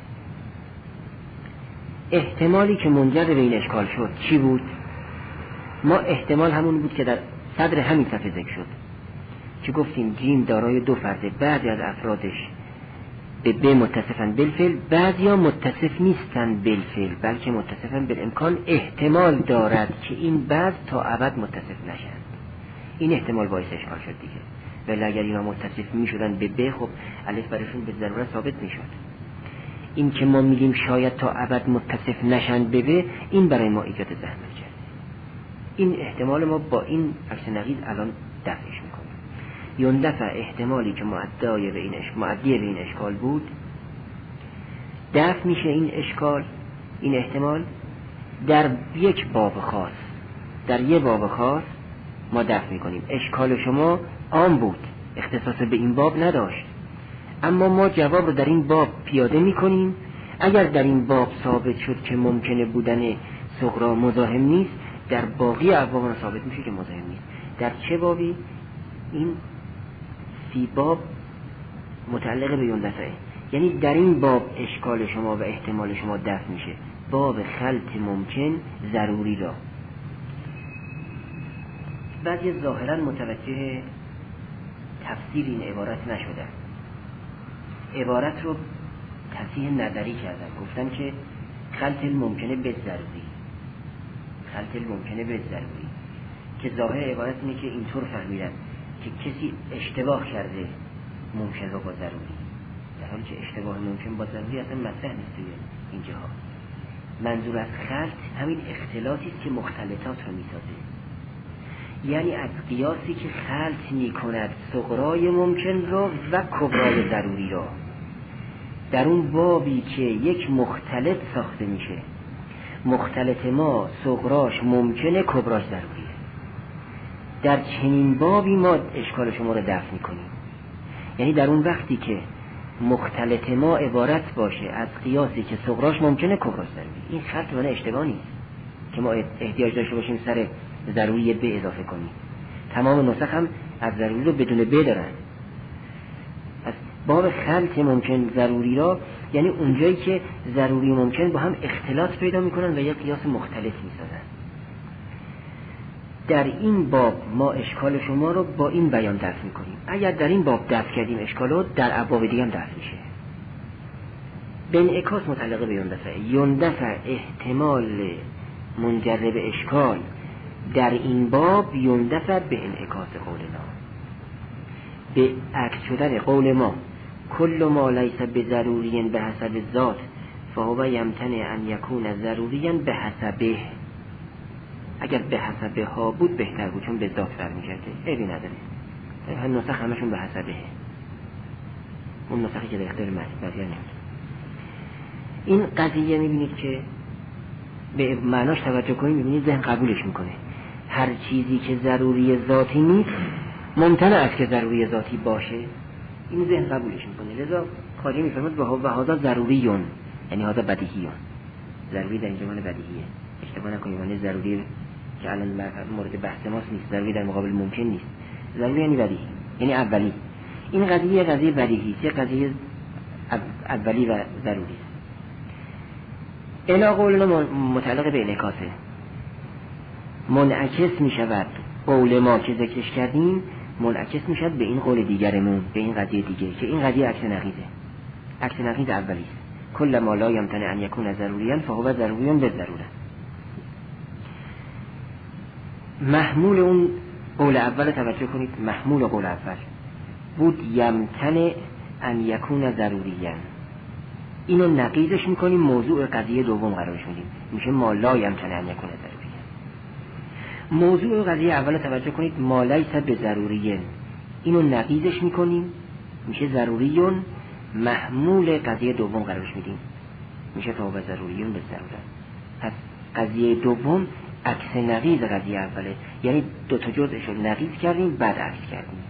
احتمالی که منجر به این اشکال شد چی بود؟ ما احتمال همون بود که در صدر همین صفحه ذکر شد که گفتیم جیم دارای دو فرده، بعضی از افرادش به ب متصفن بالفعل، بعضی ها متصف نیستن بالفعل بلکه متصفن بالامکان. احتمال دارد که این بعض تا ابد متصف نشند. این احتمال باعث اشکال شد دیگه. ولی اگر اینا متصف می شدن به ب، خب الف برشون به ضرورت ثابت می شد. این که ما میگیم شاید تا ابد متصف نشند به ب، این برای ما ایجاد زحمت کرد. این احتمال ما با این عکس نقیض الان دفعش میکنیم. یون دفع احتمالی که معدی به این اشکال معدی به این اشکال بود دفع میشه. این اشکال، این احتمال در یک باب خاص، در یک باب خاص ما دفع میکنیم. اشکال شما عام بود، اختصاص به این باب نداشت، اما ما جواب رو در این باب پیاده میکنیم. اگر در این باب ثابت شد که ممکنه بودن صغرا مزاحم نیست، در باقی ابواب ثابت میشه که مزاحم نیست. در چه بابی؟ این فی باب متعلق به یون دفعه، یعنی در این باب اشکال شما و احتمال شما دفع میشه. باب خلط ممکن ضروری را. بعضی ظاهرا متوجه تفسیر این عبارت نشدن، عبارت رو تصحیح نظری کردن، گفتن که خلط ممکنه به ضروری، خلط ممکنه به ضروری، که ظاهر عبارت اینه که اینطور فهمیدن که کسی اشتباه کرده ممکن رو با ضروری، در حالی که اشتباه ممکن با ضروری اصلا مطرح نیست توی این جهات. منظور از خلط همین اختلاطی است که مختلطات رو میسازه، یعنی از قیاسی که خلط میکند صغرای ممکن را و کبرای ضروری را. در اون بابی که یک مختلط ساخته میشه، مختلط ما صغراش ممکنه، کبراش ضروریه، در چنین بابی ما اشکال شما رو دفع میکنیم. یعنی در اون وقتی که مختلط ما عبارت باشه از قیاسی که صغراش ممکنه، کبراش ضروری، این خلط معنی اشتباه نیست که ما احتیاج داشته باشیم سر ضروری ب اضافه کنیم. تمام نسخ هم از ضروری رو بدون ب دارن. از باب خلط ممکن ضروری را یعنی اونجایی که ضروری ممکن با هم اختلاط پیدا میکنن و یک قیاس مختلف میسازن. در این باب ما اشکال شما رو با این بیان دفع میکنیم. اگر در این باب دفع کردیم اشکال رو، در ابواب دیگه هم دفع میشه. به انعکاس متعلق به یون دفع. یون دفع احتمال منجر به اشکال در این باب یون دفع به انعکاس قولنا، به عکس شدن قول ما کل ما لیس بضروری به حسب ذات فهو یمتنع ان یکون ضروریا به حسبه. اگر به حسبه ها بود بهتر بود، چون به ذات برمیگرده، عیبی نداره. هم نسخ همشون به حسبه، اون نسخی که در اختیار مطبعی نمید. این قضیه میبینید که به معناش توجه کنید، میبینید ذهن قبولش میکنه. هر چیزی که ضروری ذاتی نیست ممتنع است که ضروری ذاتی باشه، این ذهن قبولش میکنه. لذا خواجه میفرماد و هذا ضروریون، یعنی هذا بدیهیون. ضروری در اینجا معنی بدیهیه، اشتباه نکنید. معنی ضروری که الان مورد بحث ماست نیست، ضروری در مقابل ممکن نیست. ضروری یعنی بدیهی، یعنی اولی. این قضیه قضیه بدیهی است، قضیه اولی و ضروری است. الا قولنا متعلق به انعکاسه، منعکس می شود قول ما که ذکرش کردیم، منعکس می شود به این قول دیگرمون، به این قضیه دیگه که این قضیه عکس نقیضه. عکس نقیض اولی است. کل ما لا یمتنع ان یکون ضروریا فهو ضروری بالضروره. محمول اون قول اول توجه کنید، محمول قول اول بود یمتنع ان یکون ضروریا، اینو نقیضش میکنیم، موضوع قضیه دوم قرارش میدیم، میشه ما لا یمتنع ان یکون ضروریا. موضوع قضیه اول توجه کنید، ما لیس بضروری، اینو نقیضش میکنیم، میشه ضروریون، محمول قضیه دوم قرارش میدیم، میشه فهو ضروریون بالضروره. پس قضیه دوم عکس نقیض قضیه اوله، یعنی دو تا جزءش رو نقیض کردیم بعد عکس کردیم.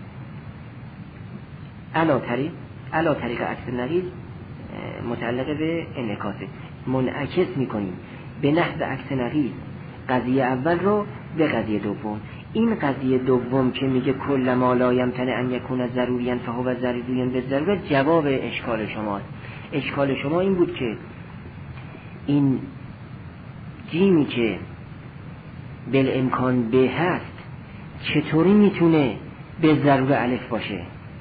علا طریق علا طریق عکس نقیض متعلق به انعکاسه، منعکس میکنیم به نحو عکس نقیض قضیه اول رو به قضیه دوم. این قضیه دوم که میگه کل ما لا یمتنع ان یکون ضروریا فهو ضروری بالضروره جواب اشکال شماست. اشکال شما این بود که این جیمی که بالامکان به هست چطوری میتونه به ضروره الف باشه؟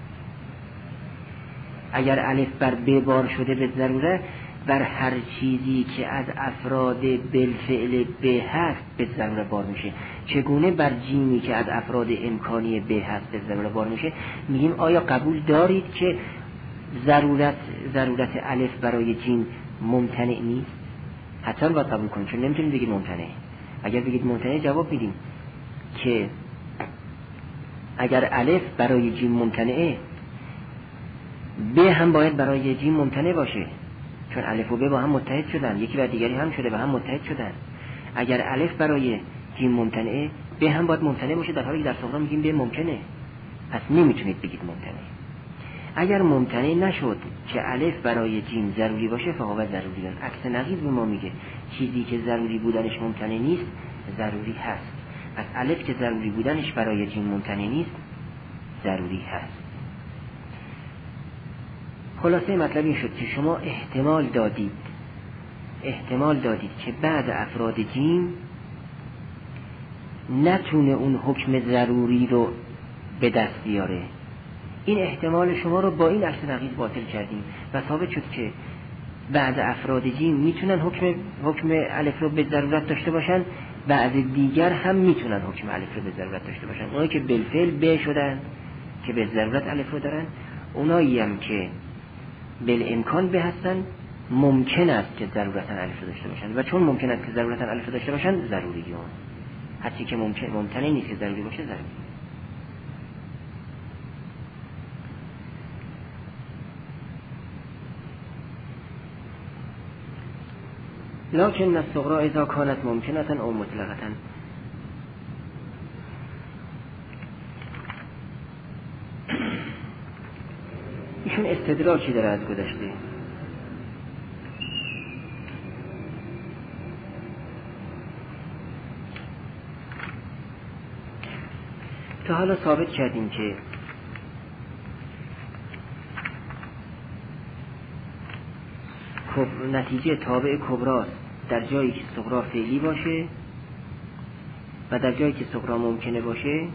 اگر الف بر ب بار شده به ضروره، بر هر چیزی که از افراد بالفعل به هست به ضروره بار میشه. چگونه بر جیمی که از افراد امکانی به هست به ضروره بار میشه؟ میگیم آیا قبول دارید که ضرورت ضرورت الف برای جیم ممتنع نیست؟ حتما باید قبول کنید، چون نمیتونید بگید ممتنع. اگر بگید ممتنع جواب میدیم که اگر الف برای جیم ممتنعه، به هم باید برای جیم ممتنع باشه، چون الف و ب با هم متحد شدن، یکی بر دیگری هم شده و هم متحد شدن. اگر الف برای جیم ممتنعه، به هم باید ممتنع باشه، در حالی که در صغرا میگیم به ممکنه. پس نمیتونید بگید ممتنع. اگر ممتنع نشد که الف برای جیم ضروری باشه فهو ضروری. عکس نقیض به ما میگه چیزی که ضروری بودنش ممتنع نیست ضروری هست. پس الف که ضروری بودنش برای جیم ممتنع نیست ضروری هست. خلاصه مطلب این شد که شما احتمال دادید احتمال دادید که بعد افراد جیم نتونه اون حکم ضروری رو به دست بیاره. این احتمال شما رو با این عکس نقیض باطل کردیم و ثابت شد که بعد افراد جیم میتونن حکم حکم الف رو به ضرورت داشته باشن، بعد دیگر هم میتونن حکم الف رو به ضرورت داشته باشن. اونایی که بالفعل به شدن که به ضرورت الف رو دارن، اونایی هم که بالامکان به هستن ممکن است که ضرورتا الف رو داشته باشن و چون ممکن است که ضرورتا الف رو داشته باشن ضروریه. حتی که ممکن ممتنع نیست که ضروری باشه ضروری. لكن الصغرى اذا كانت ممکنه او مطلقه. ایشون استدراکی داره از گذشته. تا حالا ثابت کردیم که نتیجه تابع کبراست در جایی که صغرا فعلی باشه و در جایی که صغرا ممکنه باشه.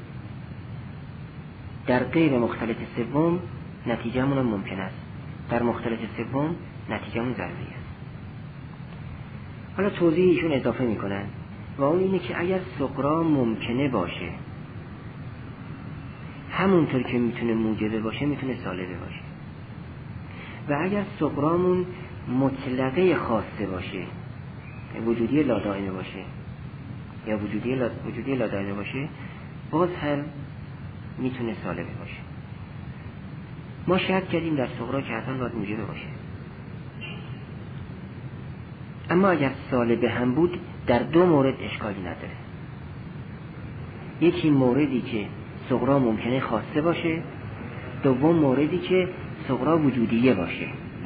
در غیر مختلط سوم نتیجه همون ممکن است، در مختلط سوم نتیجه همون ضروری است. حالا توضیحشون اضافه میکنن و اون اینه که اگر صغرا ممکنه باشه، همونطور که میتونه موجبه باشه میتونه سالبه باشه. و اگر صغرامون مطلقه خاصه باشه، وجودی لا دائمه باشه یا وجودی لا وجودی لا دائمه باشه، باز هم میتونه سالبه باشه. ما شرط کردیم در صغرا که حتما باید موجبه باشه. اما اگر سالبه هم بود در دو مورد اشکالی نداره. یکی موردی که صغرا ممکنه خاصه باشه، دوم موردی که صغرا وجودیه باشه.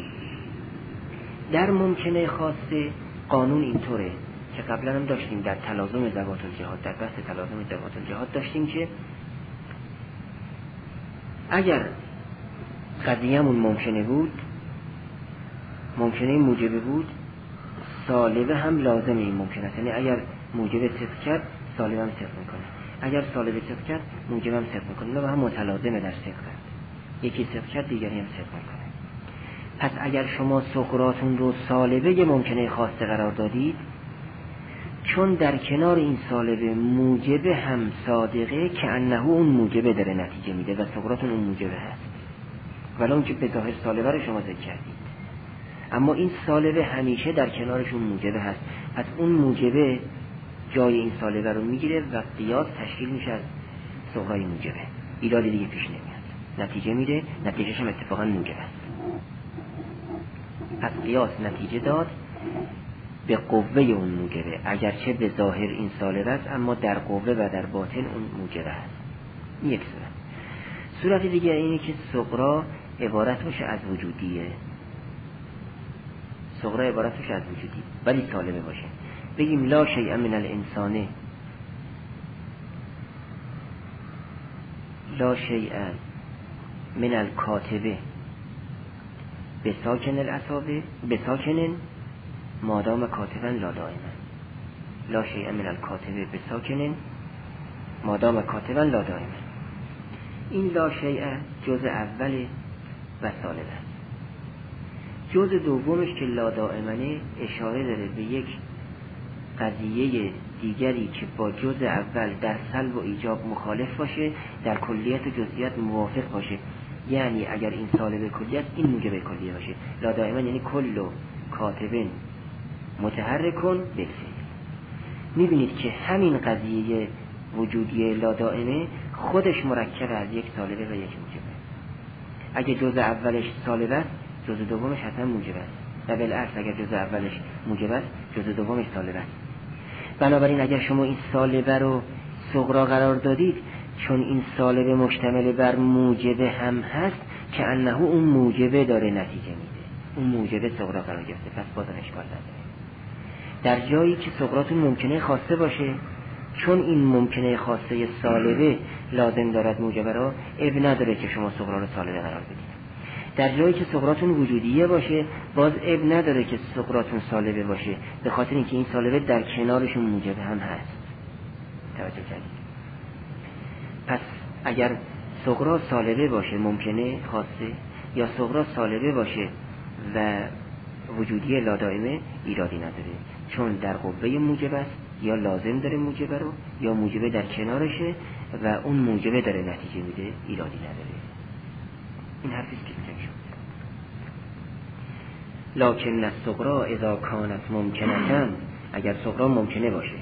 در ممکنه خاصه قانون اینطوره که قبلا هم داشتیم در تلازم ذوات الجهات، در بحث تلازم ذوات الجهات داشتیم که اگر قضیه‌مون ممکنه بود، ممکنه موجبه بود، سالبه هم لازم این ممکنه است. یعنی اگر موجبه صدق کرد سالبه هم صدق میکنه، اگر سالبه صدق کرد موجبه هم صدق میکنه. اینا با هم متلازمه در صدق هست. یکی صدق کرد دیگری هم صدق میکنه. پس اگر شما صغراتون رو سالبه ممکنه خاصه قرار دادید، چون در کنار این سالبه موجبه هم صادقه که انه اون موجبه داره نتیجه میده و صغراتون اون موجبه هست، ولی اون که به ظاهر سالبه رو شما ذکر کردید، اما این سالبه همیشه در کنارشون موجبه هست. پس اون موجبه جای این سالبه رو میگیره و قیاس تشکیل میشه از صغرای موجبه. ایرادی دیگه پیش نمیاد، نتیجه میده، نتیجهش هم اتفاقا موجبه است. پس قیاس نتیجه داد به قوه اون موجبه، اگرچه به ظاهر این سالبه است اما در قوه و در باطن اون موجبه است. این یک صورت. صورت دیگه اینه که صغرا عبارت باشه از وجودیه، صغرا عبارت باشه از وجودی ولی سالبه باشه. بگیم لا شیء من الانسان، لا شیء من الکاتبه بساکن الاصابع بساکن مادام کاتبا لا دائما، لا شیء من الکاتبه بساکن مادام کاتبا لا دائما. این لا شیء جزء اول و سالبه. جزء دومش که لا دائمنه اشاره داره به یک قضیه دیگری که با جزء اول در سلب و ایجاب مخالف باشه، در کلیت و جزئیات موافق باشه. یعنی اگر این سالب کلیت این موجب کلیه باشه. لا دائما یعنی کل کاتبین متحرکون بالفعل. میبینید که همین قضیه وجودی لا دائمه خودش مرکب از یک سالبه و یک موجبه. اگه جزء اولش سالب است، جزء دومش حتما موجب است. و بالعکس اگر جزء اولش موجب است، جزء دومش سالب است. بنابراین اگر شما این سالبه رو صغرا قرار دادید، چون این سالبه مشتمل بر موجبه هم هست، که انه اون موجبه داره نتیجه میده، اون موجبه صغرا قرار گرفته، پس بازم اشکال نداره. در جایی که صغراتون ممکنه خاصه باشه، چون این ممکنه خاصه سالبه لازم دارد موجبه را، اب نداره که شما صغرا رو سالبه قرار بدید. در جایی که صغراتون وجودیه باشه، باز اب نداره که صغراتون سالبه باشه، به خاطر اینکه این سالبه در کنارشون موجبه هم هست. توجه کردید؟ پس اگر صغرا سالبه باشه ممکنه خاصه، یا صغرا سالبه باشه و وجودی لا دائمه، ایرادی نداره، چون در قوه موجب است، یا لازم داره موجبه رو، یا موجبه در کنارشه و اون موجبه داره نتیجه میده، ایرادی نداره. این حرفیست که میتونی شد. لکن الصغرا اذا کانت ممکنه، اگر صغرا ممکنه باشه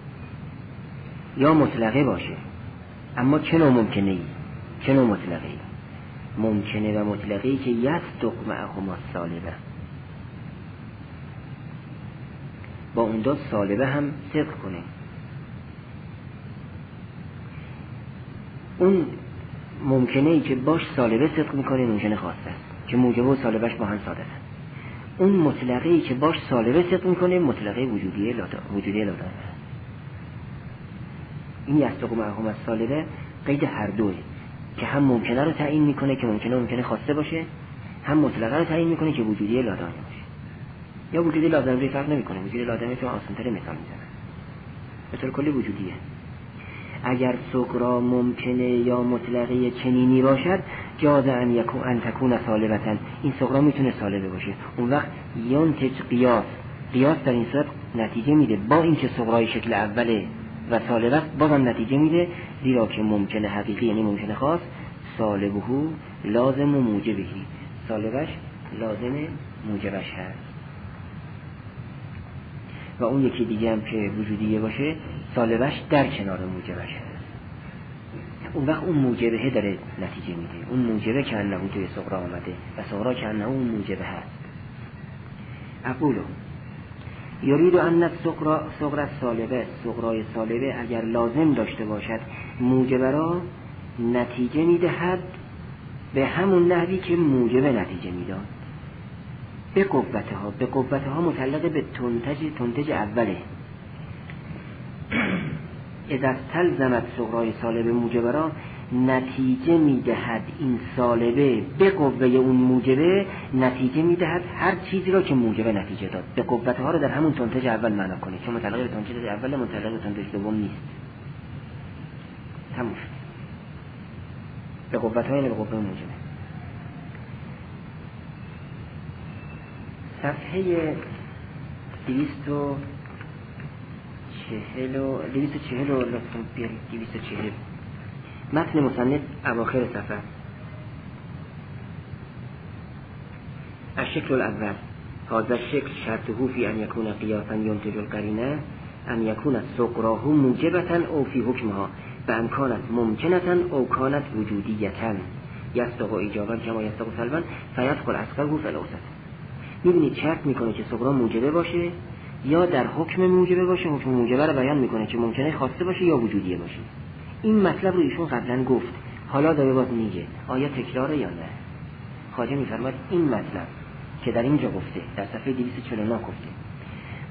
یا مطلقه باشه، اما چه نوع ممکنه ای؟ چه نوع مطلقه ای؟ ممکنه و مطلقه ای که یصدق معهما سالبه، با اون دو سالبه هم صدق کنه. اون ممکنه ای که باش سالبه صدق میکنه ممکنه خاصه است، که موجبه و سالبش با هم صادقه. اون مطلقه ای که باش سالبه صدق میکنه مطلقه وجودی لادا وجودی لادا این یصدق معهما السالبه قید هر دوه، که هم ممکنه رو تعیین میکنه که ممکنه ممکنه خاصه باشه، هم مطلقه رو تعیین میکنه که وجودی لازمه باشه. یا وجودی لازمه فرق نمیکنه، وجودی لازمه تو آسان‌تر مثال میزنه، به طور کلی وجودیه. اگر صغرا ممکنه یا مطلقه چنینی باشد، جاز ان یکون ان تکون سالبتن، این صغرا میتونه سالبه باشه. اون وقت ینتج قیاس، قیاس در این صورت نتیجه میده، با اینکه صغرای شکل اوله و سالبه بازم نتیجه میده، زیرا که ممکنه حقیقی یعنی ممکنه خاص، سالبه لازم و موجبهی، سالبش لازم موجبش هست. و اون یکی دیگه هم که وجودیه باشه، سالبش در کنار موجبش هست. اون وقت اون موجبه داره نتیجه میده، اون موجبه که انه توی صغرا آمده و صغرا که انه اون موجبه هست. اقولو یرید ان الصغرا صغرا سالبه، صغرای سالبه اگر لازم داشته باشد موجبه را نتیجه میدهد به همون نحوی که موجبه نتیجه میداد. به قوتها، به قوتها متعلق به تنتج تنتج اوله. اذا استلزمت صغرای سالبه موجبه را نتیجه میدهد، این سالبه به قوه اون موجبه نتیجه میدهد هر چیزی را که موجبه نتیجه داد. به قوتها رو در همون تنتج اول معنا کنید، چون متعلق به تنتج اول، متعلق به تنتج دوم نیست. تموم شد. به قوتها یعنی به قوه موجبه. صفحه دویست و چهل و دویست و چهل و لطفاً بیارید دویست و چهل. متن مصنف اواخر صفحه. الشکل الاول هذا الشکل شرطه فی ان یکون قیاسا ینتج القرینه ان یکون صغراه موجبة او فی حکمها و ان کانت ممکنة او کانت وجودیة یصدق ایجابا کما یصدق سلبا فیدخل اصغره فی الاوسط. میبینید شرط میکنه که صغرا موجبه باشه یا در حکم موجبه باشه، حکم موجبه رو بیان میکنه که ممکنه خاصه باشه یا وجودیه باشه. این مطلب رو ایشون قبلا گفت، حالا داره باز میگه آیا تکراره یا نه. خواجه میفرماید این مطلب که در اینجا گفته، در صفحه دویست و چهل و نه گفته،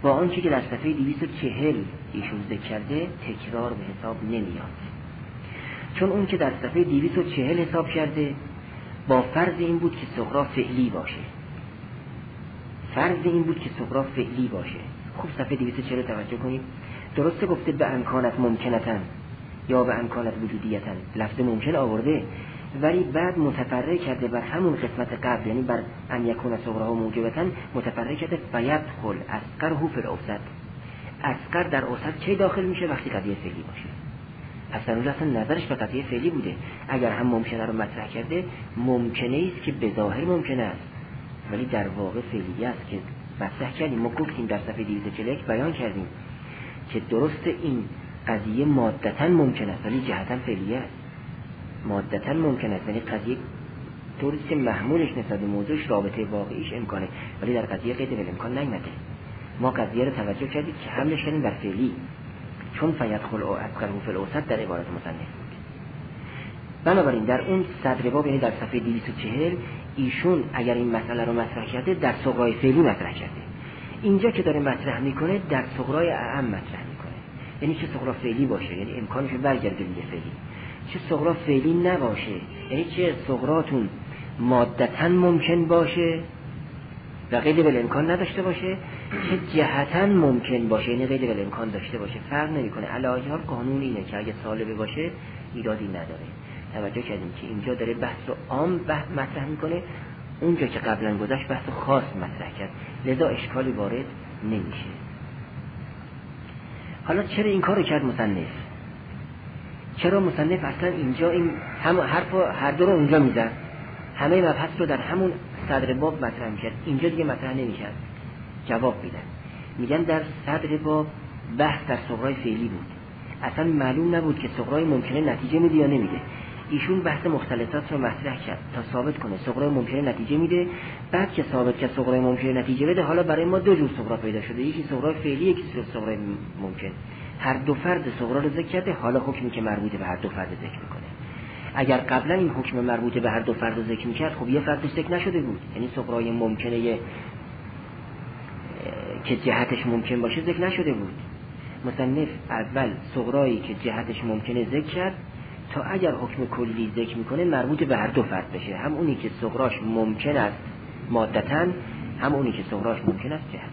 با آنچه که در صفحه دویست و چهل ایشون ذکر کرده تکرار به حساب نمیاد، چون اون که در صفحه دویست و چهل حساب کرده با فرض این بود که صغرا فعلی باشه، فرض این بود که صغرا فعلی باشه. خوب صفحه دویست و چهل توجه کنید، درسته گفته به امکانت ممکنتن یا به امکانت وجودیتن، لفظ ممکن آورده، ولی بعد متفرع کرده بر همون قسمت قبل، یعنی بر ان یکون صغرا موجبتن، متفرع کرده فیدخل اصغره فی الاوسط. اصغر در اوسط چه داخل میشه؟ وقتی قضیه فعلی باشه. پس در اونجا اصلا نظرش به قضیه فعلی بوده. اگر هم ممکنه رو مطرح کرده، ممکنه است که به ظاهر ممکنه است ولی در واقع فعلی است که مطرح کردیم. ما گفتیم در صفحه دویست و چهل و یک بیان کردیم که درست این قضیه مادتاً ممکن است ولی جهتاً فعلی است. مادتاً ممکن است یعنی قضیه طوری که محمولش نسبت به موضوعش رابطه واقعیش امکانه، ولی در قضیه قید بالامکان نیامده. ما قضیه رو توجه کردیم که حملش کردیم بر فعلی، چون فیدخل او اصغره فی الاوسط در عبارت مصنف بود. بنابراین در اون صدر باب، یعنی در صفحه دویست و چهل، ایشون اگر این مسئله رو مطرح کرده در صغرای فعلی مطرح کرده. اینجا که داره مطرح میکنه در صغرای اعم مطرح میکنه، یعنی چه صغرا فعلی باشه، یعنی امکانش برگرده به فعلی، چه صغرا فعلی نباشه، یعنی چه صغراتون مادتاً ممکن باشه و قید بالامکان نداشته باشه، چه جهتاً ممکن باشه یعنی قید بالامکان داشته باشه. فرق نمیکنه. علاوه بر قانون اینه که اگه سالبه باشه ایرادی نداره. توجه کردیم که اینجا داره بحث عام بحث مطرح میکنه، اونجا که قبلا گذشت بحث خاص مطرح کرد، لذا اشکالی وارد نمیشه. حالا چرا این کارو کرد مصنف؟ چرا مصنف اصلا اینجا این هم حرف هر دو رو اونجا میزد، همه مبحث رو در همون صدر باب مطرح میکرد، اینجا دیگه مطرح نمیکرد؟ جواب میدن، میگن در صدر باب بحث در صغرای فعلی بود، اصلا معلوم نبود که صغرای ممکنه نتیجه میده یا نمیده. ایشون بحث مختلطات رو مطرح کرد تا ثابت کنه صغرای ممکنه نتیجه میده. بعد که ثابت کرد صغرای ممکنه نتیجه بده، حالا برای ما دو جور صغرا پیدا شده، یکی صغرای فعلی، یکی صغرای ممکن. هر دو فرد صغرا رو ذکر کرده، حالا حکمی که مربوط به هر دو فرد ذکر میکنه. اگر قبلا این حکم مربوط به هر دو فرد رو ذکر میکرد، خب یه فردش ذکر نشده بود، یعنی صغرای ممکنه که جهتش ممکن باشه ذکر نشده بود. مصنف اول صغرایی که جهتش ممکنه ذکر کرد تا اگر حکم کلی ذکر میکنه مربوط به هر دو فرد بشه، هم اونی که صغراش ممکن است مادتاً، هم اونی که صغراش ممکن است جهتاً.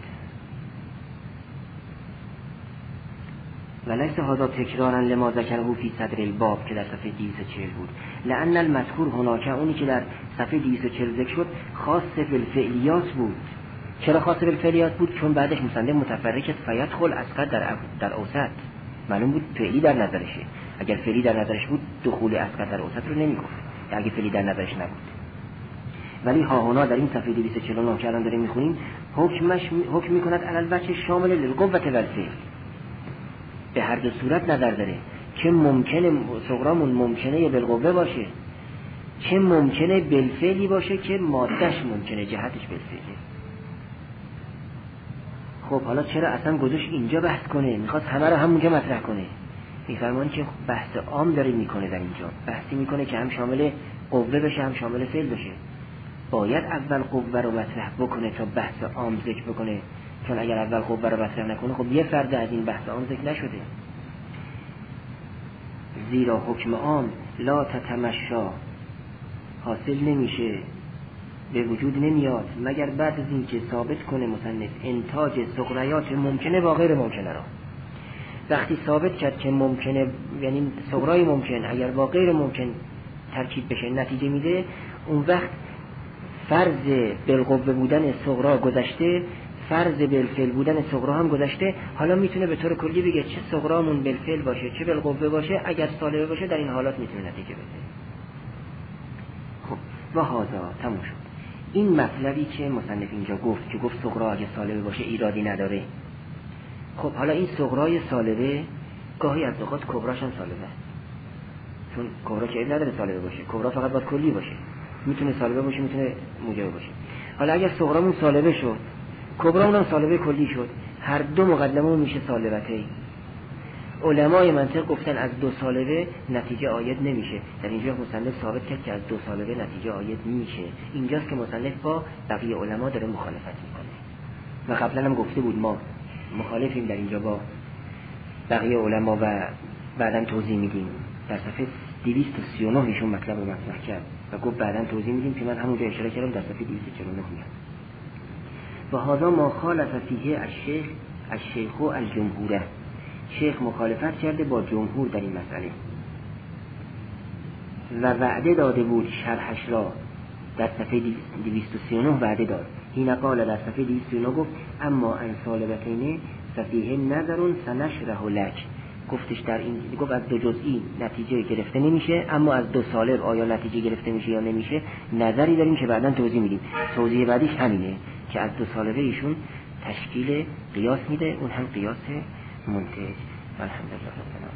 ولیس هذا تکرارا لما ذکره فی صدر الباب که در صفحه دویست و چهل بود، لأن المذکور هناك، اونی که در صفحه دویست و چهل ذکر شد خاص بالفعلیات بود. چرا خاص بالفعلیات بود؟ چون بعدش مصنف متفرع کرد فیدخل اصغر در در اوسط، معلوم بود فعلی در نظرشه. اگر فعلی در نظرش بود دخول اصغر در اوسط رو نمیگفت، اگه فعلی در نظرش نبود. ولی ها هنا در این صفحه دویست و چهل و نه که الان داریم میخونیم حکمش حکم میکند علی الوجه شامل للقوة والفعل، به هر دو صورت نظر داره، چه ممکنه صغرامون ممکنه بالقوه باشه، چه ممکنه بالفعلی باشه که مادهش ممکنه جهتش بالفعله. خب حالا چرا اصلا گذاشت اینجا بحث کنه؟ میخواد همه رو همونجا مطرح کنه. میفرمان که بحث عام داره میکنه، در اینجا بحثی میکنه که هم شامل قوه بشه هم شامل فعل بشه. باید اول قوه رو مطرح بکنه تا بحث عام ذکر بکنه، چون اگر اول قوه رو مطرح نکنه خب یه فرد از این بحث عام ذکر نشده. زیرا حکم عام لا تتمشا حاصل نمیشه، به وجود نمیاد مگر بعد از این که ثابت کنه مصنف انتاج صغریات ممکنه با غیر ممکنه را. وقتی ثابت کرد که ممکنه، یعنی صغرای ممکن اگر با غیر ممکن ترکیب بشه نتیجه میده، اون وقت فرض بالقوه بودن صغرا گذشته، فرض بالفعل بودن صغرا هم گذشته. حالا میتونه به طور کلی بگه چه صغرامون بالفعل باشه چه بالقوه باشه، اگر سالبه باشه در این حالات میتونه نتیجه بده. خب و هذا تموم شد. این مطلبی که مصنف اینجا گفت که گفت صغرا اگه سالبه باشه ایرادی نداره. خب حالا این صغرای سالبه گاهی از اوقات کبراش هم سالبه، چون کبرا که نداره سالبه باشه، کبرا فقط باید کلی باشه، میتونه سالبه باشه میتونه موجب باشه. حالا اگر صغرامون سالبه شد کبرامون هم سالبه کلی شد، هر دو مقدمه میشه سالبتین. علمای منطق گفتن از دو سالبه نتیجه عاید نمیشه، در اینجا مصنف ثابت کرد که از دو سالبه نتیجه عاید میشه. اینجاست که مصنف با بقیه علما داره مخالفت میکنه. و قبلا هم گفته بود ما مخالفیم در اینجا با بقیه علما و بعداً توضیح میدیم. در صفحه دویست و سی و نه ایشون مطلب رو مطرح کرد و گفت بعداً توضیح میدیم که من همونجا اشاره کردم در صفحه دویست و چهل و نه میاد. و هذا ما خالف فیه الشیخ الشیخ و الجمهوره، شیخ مخالفت کرده با جمهور در این مسئله و وعده داده بود شرحش را در صفحه دویست و سی و نه وعده داد. این قال در صفحه دویست و سی و نه گفت اما ان سالبتین ففیه نظر سنشره لک، گفتش در این گفت از دو جزئی نتیجه گرفته نمیشه، اما از دو سالب آیا نتیجه گرفته میشه یا نمیشه نظری داریم که بعداً توضیح میدیم. توضیح بعدیش همینه که از دو سالبه ایشون تشکیل قیاس میده، اون هم قیاس منتج. الحمدلله.